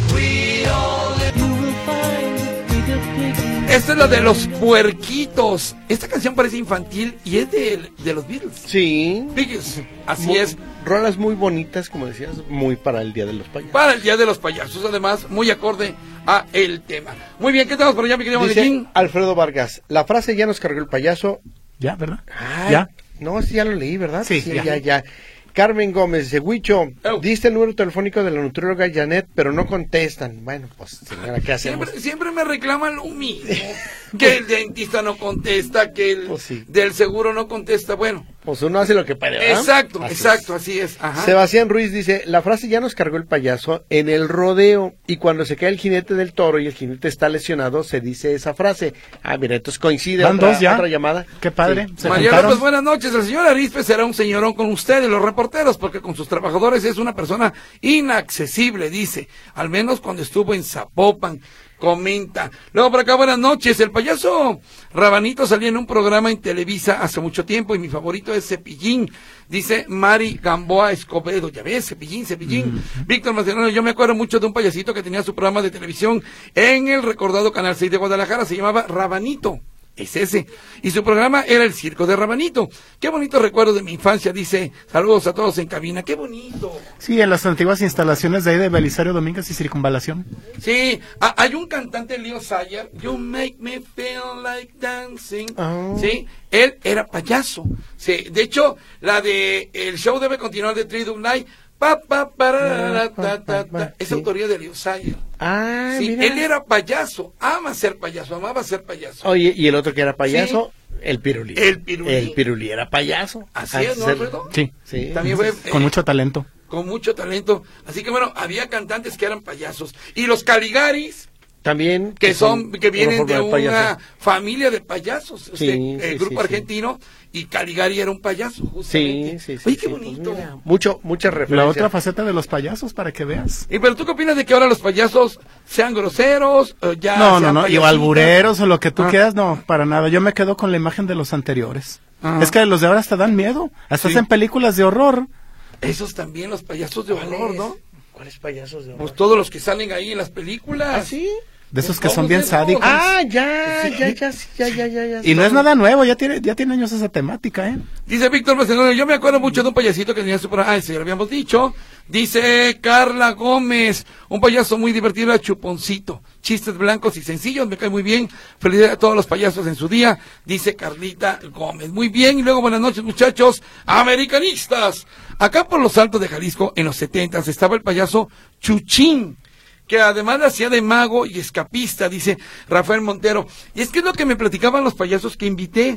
Speaker 6: We all live. You will find bigger piggy.
Speaker 3: Esta es la de los puerquitos. Esta canción parece infantil y es de, de los Beatles.
Speaker 2: Sí.
Speaker 3: Piggies. Así
Speaker 2: Muy-
Speaker 3: es.
Speaker 2: Rolas muy bonitas, como decías, muy para el Día de los Payasos.
Speaker 3: Para el Día de los Payasos, además, muy acorde a el tema. Muy bien, ¿qué tenemos por allá, mi querido
Speaker 2: Dice
Speaker 3: Valentín?
Speaker 2: Alfredo Vargas, la frase ya nos cargó el payaso.
Speaker 5: ¿Ya, verdad?
Speaker 2: Ay,
Speaker 5: ¿Ya?
Speaker 2: No, sí, ya lo leí, ¿verdad?
Speaker 5: Sí,
Speaker 2: ya,
Speaker 5: ya.
Speaker 2: ya. Carmen Gómez, dice, Huicho,
Speaker 3: Oh.
Speaker 2: diste el número telefónico de la nutrióloga Janet, pero no contestan. Bueno, pues, señora, ¿qué hacemos?
Speaker 3: Siempre, siempre me reclaman lo mismo. Que el dentista no contesta, que el
Speaker 2: Pues sí.
Speaker 3: del seguro no contesta. Bueno,
Speaker 2: Pues uno hace lo que puede, ¿verdad?
Speaker 3: exacto,
Speaker 2: Así
Speaker 3: exacto,
Speaker 2: es.
Speaker 3: así es. Ajá.
Speaker 2: Sebastián Ruiz dice, la frase ya nos cargó el payaso en el rodeo y cuando se cae el jinete del toro y el jinete está lesionado, se dice esa frase. Ah, mira, entonces coincide
Speaker 5: Van
Speaker 2: otra,
Speaker 5: dos ya.
Speaker 2: otra llamada.
Speaker 5: Qué padre.
Speaker 2: Sí.
Speaker 5: Se
Speaker 3: María
Speaker 5: juntaron.
Speaker 3: López, buenas noches. El señor Arispe será un señorón con ustedes, los reporteros, porque con sus trabajadores es una persona inaccesible, dice. Al menos cuando estuvo en Zapopan. Comenta. Luego por acá, buenas noches. El payaso Rabanito salía en un programa en Televisa hace mucho tiempo y mi favorito es Cepillín. Dice Mari Gamboa Escobedo. Ya ves, Cepillín, Cepillín. Mm. Víctor Macedonio, yo me acuerdo mucho de un payasito que tenía su programa de televisión en el recordado Canal seis de Guadalajara. Se llamaba Rabanito. Es ese. Y su programa era el Circo de Rabanito. Qué bonito recuerdo de mi infancia, dice. Saludos a todos en cabina. Qué bonito.
Speaker 5: Sí, en las antiguas instalaciones de ahí de Belisario Domínguez y Circunvalación.
Speaker 3: Sí, ah, hay un cantante, Leo Sayer, You Make Me Feel Like Dancing.
Speaker 2: Oh.
Speaker 3: Sí, él era payaso. Sí, de hecho, la de El Show Debe Continuar de Three Dog Night, pa, pa, pararara, ta, ta, ta, es
Speaker 2: Sí.
Speaker 3: autoría de Leo Sayer.
Speaker 2: Ah,
Speaker 3: Sí,
Speaker 2: mira.
Speaker 3: él era payaso, ama ser payaso, amaba ser payaso.
Speaker 2: Oye, y el otro que era payaso, el Pirulí.
Speaker 3: El Pirulí.
Speaker 2: El Pirulí era payaso.
Speaker 3: Así
Speaker 2: Antes
Speaker 3: es, ¿no,
Speaker 2: de-
Speaker 3: Alfredo?
Speaker 5: Sí.
Speaker 2: Sí.
Speaker 3: También fue
Speaker 5: Con
Speaker 3: eh,
Speaker 5: mucho talento.
Speaker 3: con mucho talento. Así que bueno, había cantantes que eran payasos. Y los Caligaris,
Speaker 2: También.
Speaker 3: que son que vienen de
Speaker 2: forma
Speaker 3: una
Speaker 2: payaso.
Speaker 3: familia de payasos,
Speaker 2: Sí,
Speaker 3: este,
Speaker 2: sí,
Speaker 3: el grupo
Speaker 2: sí, sí.
Speaker 3: argentino, y Caligari era un payaso,
Speaker 2: Sí,
Speaker 3: justamente.
Speaker 2: sí, sí.
Speaker 3: Oye,
Speaker 2: sí,
Speaker 3: qué
Speaker 2: pues
Speaker 3: bonito.
Speaker 2: mira, mucho, muchas
Speaker 5: La
Speaker 2: referencias.
Speaker 5: otra faceta de los payasos, para que veas.
Speaker 3: Y pero tú qué opinas de que ahora los payasos sean groseros, o ya
Speaker 5: No, no,
Speaker 3: sean
Speaker 5: no, y
Speaker 3: payasitas?
Speaker 5: albureros o lo que tú
Speaker 3: Ah.
Speaker 5: quieras, no, para nada. Yo me quedo con la imagen de los anteriores.
Speaker 3: Ajá.
Speaker 5: Es que los de ahora hasta dan miedo. Hasta
Speaker 3: Sí.
Speaker 5: hacen películas de horror.
Speaker 3: Esos también, los payasos de horror, ¿no?
Speaker 2: ¿Cuáles payasos de horror?
Speaker 3: Pues todos los que salen ahí en las películas.
Speaker 2: ¿Ah, sí?
Speaker 5: De esos
Speaker 3: Pues,
Speaker 5: que son
Speaker 3: ¿cómo
Speaker 5: bien
Speaker 3: de no?
Speaker 5: sádicos.
Speaker 2: Ah, ya, ya, ya, sí, ya, ya, ya, ya.
Speaker 5: Y no es nada nuevo, ya tiene, ya tiene años esa temática, ¿eh?
Speaker 3: Dice Víctor Macedonio, yo me acuerdo mucho de un payasito que tenía su programa, ah, ese ya lo habíamos dicho. Dice Carla Gómez, un payaso muy divertido era Chuponcito. Chistes blancos y sencillos, me cae muy bien. Felicidades a todos los payasos en su día, dice Carlita Gómez. Muy bien, y luego buenas noches, muchachos, americanistas. Acá por los Altos de Jalisco, en los setentas, estaba el payaso Chuchín, que además la hacía de mago y escapista, dice Rafael Montero. Y es que es lo que me platicaban los payasos que invité.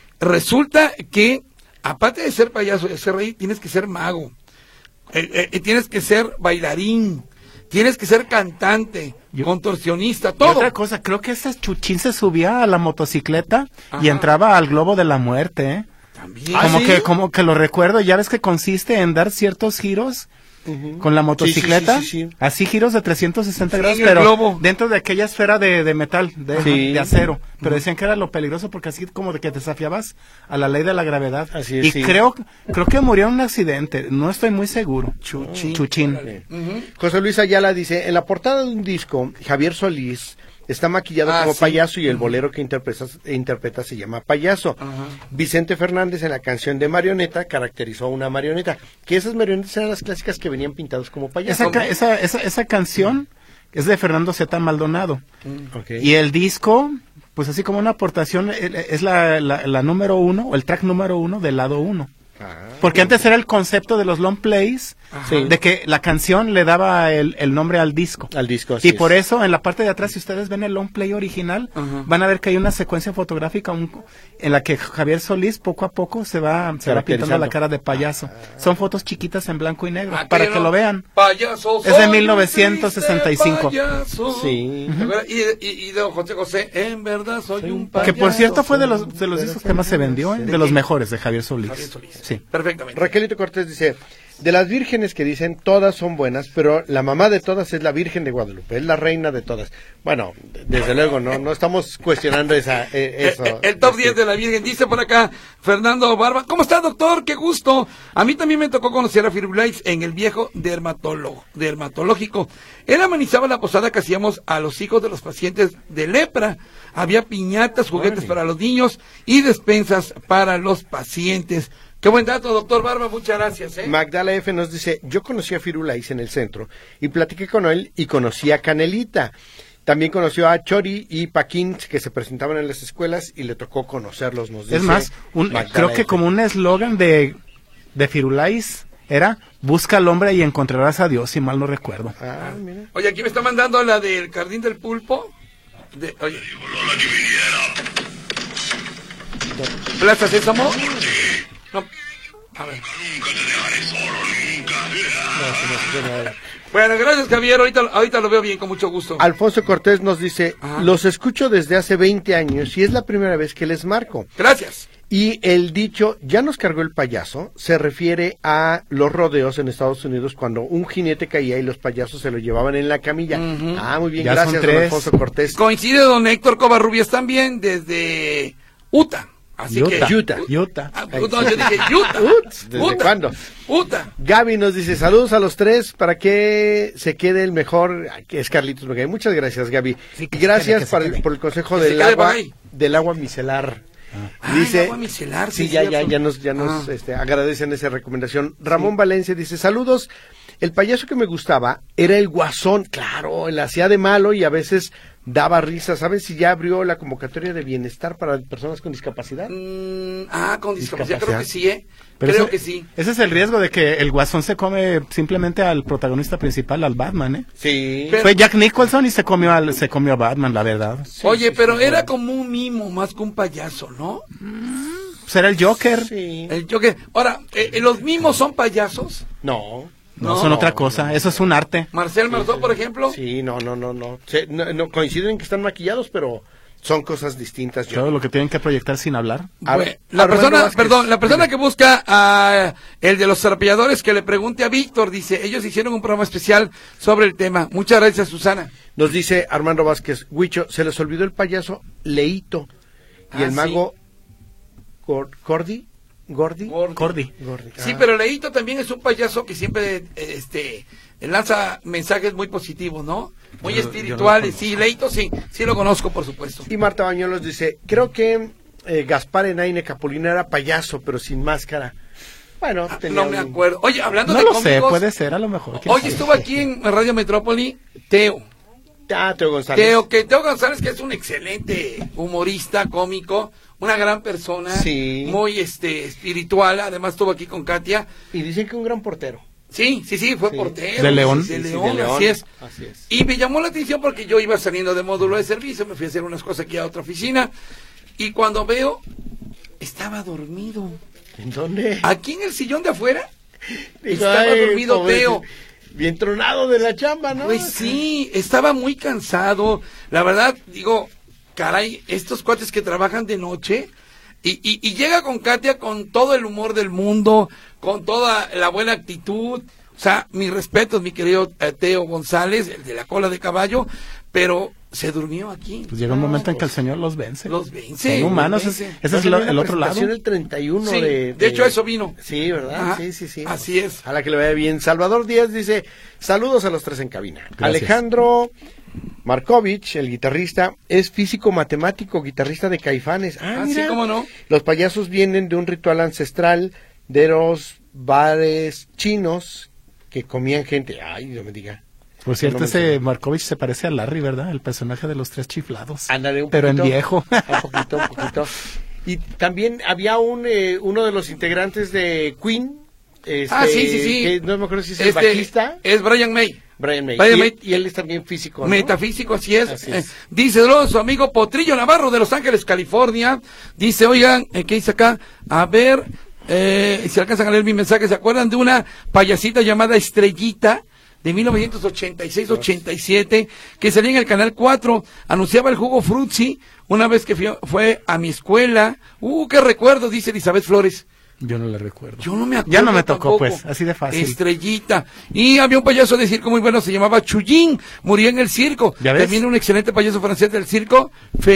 Speaker 3: Resulta que, aparte de ser payaso y hacer reír, tienes que ser mago. Eh, eh, tienes que ser bailarín. Tienes que ser cantante,
Speaker 5: Yo-
Speaker 3: contorsionista,
Speaker 5: Y
Speaker 3: todo.
Speaker 5: otra cosa, creo que ese Chuchín se subía a la motocicleta
Speaker 3: Ajá.
Speaker 5: y entraba al globo de la muerte, ¿eh?
Speaker 3: También.
Speaker 2: ¿Ah,
Speaker 5: Como
Speaker 2: sí?
Speaker 5: que, como que lo recuerdo, ya ves que consiste en dar ciertos giros
Speaker 2: Ujú.
Speaker 5: con la motocicleta,
Speaker 2: Sí, sí, sí, sí.
Speaker 5: así giros de trescientos sesenta
Speaker 3: Sí,
Speaker 5: grados,
Speaker 3: el
Speaker 5: pero
Speaker 3: globo.
Speaker 5: dentro de aquella esfera de, de metal, de,
Speaker 2: Sí.
Speaker 5: de acero. Pero decían que era lo peligroso porque así como de que desafiabas a la ley de la gravedad.
Speaker 2: Así es,
Speaker 5: y
Speaker 2: sí.
Speaker 5: creo, creo que murió en un accidente, no estoy muy seguro.
Speaker 2: Chuchín.
Speaker 5: Chuchín.
Speaker 3: Ujú.
Speaker 2: José Luis Ayala dice, en la portada de un disco, Javier Solís está maquillado
Speaker 3: Ah,
Speaker 2: como
Speaker 3: sí.
Speaker 2: payaso y el bolero que interpreta, interpreta se llama Payaso.
Speaker 3: Ajá.
Speaker 2: Vicente Fernández en la canción de Marioneta caracterizó a una marioneta, que esas marionetas eran las clásicas que venían pintados como payasos.
Speaker 5: Esa, ca- esa, esa, esa canción es de Fernando Z. Maldonado.
Speaker 2: Okay.
Speaker 5: Y el disco, pues así como una aportación, eh, es la, la, la número uno, o el track número uno del lado uno.
Speaker 2: Ah,
Speaker 5: Porque antes era el concepto de los long plays,
Speaker 2: Sí.
Speaker 5: de que la canción le daba el, el nombre al disco.
Speaker 2: al disco. así
Speaker 5: Y por
Speaker 2: es.
Speaker 5: eso, en la parte de atrás, si ustedes ven el long play original,
Speaker 3: Ajá.
Speaker 5: van a ver que hay una secuencia fotográfica un- en la que Javier Solís poco a poco se va, se va pintando la cara de payaso. Son fotos chiquitas en blanco y negro,
Speaker 3: Ah,
Speaker 5: para
Speaker 3: que
Speaker 5: que
Speaker 3: no.
Speaker 5: lo vean.
Speaker 3: Payaso,
Speaker 5: Es de
Speaker 3: soy un
Speaker 5: mil novecientos sesenta y cinco.
Speaker 3: triste payaso.
Speaker 2: Sí.
Speaker 3: ¿Te acuerdas? Y, de- y, y de José José, en verdad soy, un payaso.
Speaker 5: Que por cierto fue de los, de los discos que más se vendió, ¿eh? De los mejores de Javier Solís.
Speaker 3: Javier Solís.
Speaker 5: Sí.
Speaker 3: Perfectamente.
Speaker 2: Raquelito Cortés dice, de las vírgenes que dicen, todas son buenas, pero la mamá de todas es la Virgen de Guadalupe, es la reina de todas. Bueno, desde luego, no no estamos cuestionando esa, eh, eso.
Speaker 3: El, el top diez de la Virgen, dice por acá Fernando Barba. ¿Cómo está, doctor? ¡Qué gusto! A mí también me tocó conocer a Firulais en el viejo dermatólogo, dermatológico. Él amenizaba la posada que hacíamos a los hijos de los pacientes de lepra. Había piñatas, juguetes para los niños y despensas para los pacientes. Qué buen dato, doctor Barba, muchas gracias. ¿eh?
Speaker 2: Magdala F nos dice, yo conocí a Firulais en el centro y platiqué con él y conocí a Canelita. También conoció a Chori y Paquín que se presentaban en las escuelas y le tocó conocerlos, nos dice.
Speaker 5: Es más, un-
Speaker 2: Magdala
Speaker 5: creo que
Speaker 2: F.
Speaker 5: como un eslogan de, de Firulais era, busca al hombre y encontrarás a Dios, si mal no recuerdo.
Speaker 2: Ah, mira.
Speaker 3: Oye, aquí me está mandando la del Jardín del Pulpo. De, oye. Plaza Sésamo. No, a ver. Bueno, gracias, Javier. Ahorita, ahorita lo veo bien, con mucho gusto.
Speaker 2: Alfonso Cortés nos dice,
Speaker 3: Ajá.
Speaker 2: los escucho desde hace veinte años y es la primera vez que les marco.
Speaker 3: Gracias.
Speaker 2: Y el dicho, ya nos cargó el payaso, se refiere a los rodeos en Estados Unidos cuando un jinete caía y los payasos se lo llevaban en la camilla.
Speaker 3: Ujú.
Speaker 2: Ah, muy bien,
Speaker 5: Ya son
Speaker 2: gracias, don
Speaker 5: tres.
Speaker 2: Alfonso Cortés.
Speaker 3: Coincide don Héctor Covarrubias también desde Utah. Así
Speaker 5: Utah.
Speaker 3: que
Speaker 2: Utah.
Speaker 5: Utah.
Speaker 3: Ah, no, yo dije Utah.
Speaker 2: Uts, ¿desde
Speaker 3: Utah.
Speaker 2: cuándo?
Speaker 3: Utah.
Speaker 2: Gaby nos dice, saludos a los tres para que se quede el mejor, Ay, que es Carlitos Megay. Muchas gracias, Gaby.
Speaker 5: Sí, que
Speaker 2: y
Speaker 5: se
Speaker 2: gracias
Speaker 5: quede, que se
Speaker 2: para el-
Speaker 5: quede.
Speaker 2: por el consejo
Speaker 3: Que se
Speaker 2: del
Speaker 3: quede
Speaker 2: agua,
Speaker 3: Bagay.
Speaker 2: del agua micelar.
Speaker 3: Ah,
Speaker 2: Dice,
Speaker 3: el agua micelar, sí,
Speaker 2: sí, ya, ya,
Speaker 3: cierto.
Speaker 2: ya nos, ya nos
Speaker 3: Ah.
Speaker 2: este, agradecen esa recomendación. Ramón Valencia dice, saludos, el payaso que me gustaba era el Guasón, claro, él hacía de malo y a veces daba risa. ¿Saben si ya abrió la convocatoria de bienestar para personas con discapacidad?
Speaker 3: Mm, ah, con discapacidad, creo
Speaker 2: Discapacidad.
Speaker 3: que sí, ¿eh?
Speaker 5: Pero
Speaker 3: creo
Speaker 5: ese,
Speaker 3: que sí.
Speaker 5: Ese es el riesgo de que el Guasón se come simplemente al protagonista principal, al Batman, ¿eh?
Speaker 2: Sí.
Speaker 3: Pero-
Speaker 5: Fue Jack Nicholson y se comió al, se comió a Batman, la verdad.
Speaker 3: Oye, pero era como un mimo más que un payaso, ¿no?
Speaker 5: Pues era el Joker.
Speaker 2: Sí.
Speaker 3: El Joker. Ahora, eh, eh, ¿los mimos son payasos?
Speaker 2: No.
Speaker 5: No,
Speaker 3: No.
Speaker 5: son otra cosa. Eso es un arte.
Speaker 3: Marcel Marceau, por ejemplo.
Speaker 2: Sí, no, no, no, no. Se- no, no, coinciden que están maquillados, pero son cosas distintas. Yo.
Speaker 5: Todo lo que tienen que proyectar sin hablar.
Speaker 2: A-
Speaker 3: Bueno, la
Speaker 2: Armando
Speaker 3: persona,
Speaker 2: Vázquez.
Speaker 3: perdón, la persona que busca a el de los zarpilladores que le pregunte a Víctor, dice, ellos hicieron un programa especial sobre el tema. Muchas gracias, Susana.
Speaker 2: Nos dice Armando Vázquez, Huicho, se les olvidó el payaso Leito y
Speaker 3: Ah,
Speaker 2: el mago Gor- Gordi. Gordi.
Speaker 3: Gordi.
Speaker 5: Cordy.
Speaker 2: Gordi.
Speaker 3: Sí,
Speaker 2: Ah.
Speaker 3: pero Leito también es un payaso que siempre eh, este lanza mensajes muy positivos, ¿no? Muy
Speaker 5: Yo- yo lo
Speaker 3: espirituales.
Speaker 5: conozco.
Speaker 3: Sí, Leito sí, sí lo conozco, por supuesto.
Speaker 2: Y Marta Bañuelos dice, creo que eh, Gaspar Enaine Capulina era payaso, pero sin máscara. Bueno,
Speaker 3: Ah,
Speaker 2: tenía
Speaker 3: no me
Speaker 2: un-
Speaker 3: acuerdo. Oye, hablando
Speaker 5: No
Speaker 3: de
Speaker 5: lo
Speaker 3: cómicos,
Speaker 5: sé, puede ser a lo mejor. quién
Speaker 3: hoy
Speaker 5: sabe.
Speaker 3: estuvo aquí en Radio Metrópoli Teo.
Speaker 2: Ah, Teo González.
Speaker 3: Teo, que Teo González, que es un excelente humorista, cómico, una gran persona,
Speaker 2: Sí.
Speaker 3: muy este espiritual, además estuvo aquí con Katia.
Speaker 2: Y dicen que un gran portero.
Speaker 3: Sí, sí, sí, fue
Speaker 2: Sí.
Speaker 3: portero.
Speaker 5: De León.
Speaker 3: De
Speaker 2: Sí, sí,
Speaker 3: León,
Speaker 2: de León.
Speaker 3: así es.
Speaker 2: Así es.
Speaker 3: Y me llamó la atención porque yo iba saliendo de módulo de servicio, me fui a hacer unas cosas aquí a otra oficina, y cuando veo, estaba dormido.
Speaker 2: ¿En dónde?
Speaker 3: Aquí en el sillón de afuera,
Speaker 2: Dijo,
Speaker 3: estaba
Speaker 2: "Ay,
Speaker 3: dormido
Speaker 2: pobre,
Speaker 3: Teo".
Speaker 2: Bien tronado de la chamba, ¿no?
Speaker 3: Pues sí, estaba muy cansado. La verdad, digo, caray, estos cuates que trabajan de noche y, y, y llega con Katia con todo el humor del mundo, con toda la buena actitud. O sea, mis respetos, mi querido eh, Teo González, el de la cola de caballo, pero se durmió aquí.
Speaker 5: Pues llega un momento en que el Señor los vence.
Speaker 3: Los vence.
Speaker 5: Son humanos.
Speaker 3: los
Speaker 5: es-
Speaker 3: vence.
Speaker 5: ese es
Speaker 2: Va a
Speaker 5: lo-
Speaker 2: tener
Speaker 5: el
Speaker 2: una
Speaker 5: otro lado.
Speaker 2: presentación el treinta y uno
Speaker 3: Sí,
Speaker 2: de,
Speaker 3: de hecho, eso vino.
Speaker 2: Sí, ¿verdad?
Speaker 3: Ajá,
Speaker 2: Sí, sí, sí.
Speaker 3: así es.
Speaker 2: A la que le vaya bien. Salvador Díaz dice, saludos a los tres en cabina.
Speaker 5: Gracias.
Speaker 2: Alejandro Markovich, el guitarrista, es físico matemático, guitarrista de Caifanes. Ah,
Speaker 3: Ah, sí,
Speaker 2: mira.
Speaker 3: cómo no.
Speaker 2: Los payasos vienen de un ritual ancestral de los bares chinos que comían gente. Ay, no me diga.
Speaker 5: Por cierto,
Speaker 2: No
Speaker 5: ese Markovich se parece a Larry, ¿verdad? El personaje de los tres chiflados.
Speaker 2: Ándale, un
Speaker 5: pero
Speaker 2: poquito,
Speaker 5: en viejo.
Speaker 2: Un poquito, un poquito. Y también había un eh, uno de los integrantes de Queen. Este,
Speaker 3: Ah, sí, sí, sí.
Speaker 2: que no me acuerdo si es el
Speaker 3: Este,
Speaker 2: bajista.
Speaker 3: Es Brian May.
Speaker 2: Brian May.
Speaker 3: Brian
Speaker 2: y,
Speaker 3: May.
Speaker 2: y él es también físico, ¿no?
Speaker 3: Metafísico, así es.
Speaker 2: Así
Speaker 3: Eh,
Speaker 2: es.
Speaker 3: dice luego su amigo Potrillo Navarro de Los Ángeles, California. Dice, oigan, eh, ¿qué dice acá? A ver, eh, si alcanzan a leer mi mensaje, ¿se acuerdan de una payasita llamada Estrellita? De mil novecientos ochenta y seis ochenta y siete, que salía en el Canal cuatro, anunciaba el jugo Frutzi, una vez que fui- fue a mi escuela. Uh, qué recuerdo, dice Elizabeth Flores.
Speaker 5: Yo no le recuerdo.
Speaker 3: Yo no me acuerdo.
Speaker 5: Ya no me tocó,
Speaker 3: tampoco.
Speaker 5: pues, así de fácil.
Speaker 3: Estrellita. Y había un payaso de circo muy bueno, se llamaba Chuyín, murió en el circo.
Speaker 5: ¿Ya ves?
Speaker 3: También un excelente payaso francés del circo,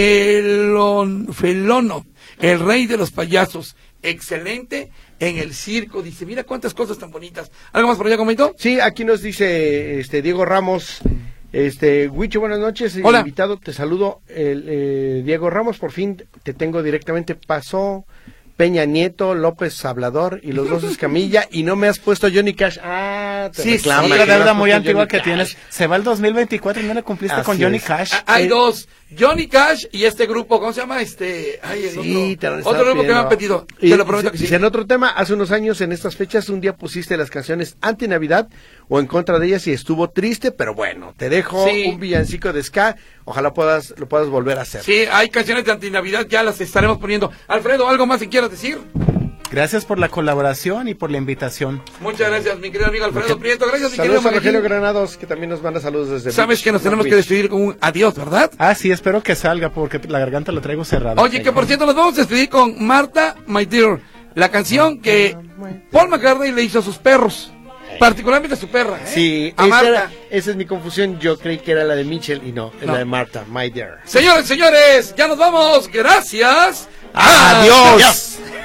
Speaker 3: Felon, Felono, el rey de los payasos. Excelente en el circo. Dice, mira cuántas cosas tan bonitas. ¿Algo más por allá, comentó?
Speaker 2: Sí, aquí nos dice este Diego Ramos. Este, Huicho, buenas noches.
Speaker 3: Hola.
Speaker 2: Invitado, te saludo. El, eh, Diego Ramos, por fin te tengo directamente. Pasó Peña Nieto, López Hablador y los dos Escamilla y no me has puesto Johnny Cash. Ah, te
Speaker 5: Sí,
Speaker 2: reclama
Speaker 5: otra
Speaker 2: que no
Speaker 5: deuda
Speaker 2: has
Speaker 5: muy
Speaker 2: puesto
Speaker 5: antigua
Speaker 2: Johnny
Speaker 5: que
Speaker 2: Cash.
Speaker 5: tienes. Se va el dos mil veinticuatro y no le cumpliste
Speaker 2: Así
Speaker 5: con Johnny
Speaker 2: es.
Speaker 5: Cash.
Speaker 3: Ah, Hay
Speaker 2: Eh,
Speaker 3: dos, Johnny Cash y este grupo, ¿cómo se llama? Este, ay, el
Speaker 2: Sí, te lo han
Speaker 3: otro,
Speaker 2: estado
Speaker 3: otro grupo que me han
Speaker 2: pidiendo.
Speaker 3: pedido.
Speaker 2: Y
Speaker 3: Te lo prometo que
Speaker 2: dice-
Speaker 3: sí.
Speaker 2: dice, en otro tema, hace unos años en estas fechas un día pusiste las canciones anti-Navidad o en contra de ellas y estuvo triste, pero bueno, te dejo
Speaker 3: Sí.
Speaker 2: un villancico de ska, ojalá puedas lo puedas volver a hacer.
Speaker 3: Sí, hay canciones de antinavidad, ya las estaremos poniendo. Alfredo, ¿algo más que quieras decir?
Speaker 5: Gracias por la colaboración y por la invitación.
Speaker 3: Muchas gracias, mi querido amigo Alfredo Prieto. Gracias, mi querido
Speaker 2: Saludos a Rogelio
Speaker 3: Magallín.
Speaker 2: Granados, que también nos manda saludos desde
Speaker 3: Sabes
Speaker 2: Beach,
Speaker 3: que nos
Speaker 2: Long
Speaker 3: tenemos que
Speaker 2: Beach.
Speaker 3: despedir con un adiós, ¿verdad?
Speaker 5: Ah, sí, espero que salga porque la garganta la traigo cerrada.
Speaker 3: Oye, que por cierto nos vamos a despedir con Marta, My Dear, la canción que Paul McCartney le hizo a sus perros, particularmente a su perra, ¿eh?
Speaker 2: Sí,
Speaker 3: a
Speaker 2: esa,
Speaker 3: Marta.
Speaker 2: era- esa es mi confusión, yo creí que era la de Mitchell y no, es
Speaker 3: No.
Speaker 2: la de Marta, My Dear.
Speaker 3: Señores, señores, ya nos vamos. Gracias.
Speaker 2: ¡Adiós!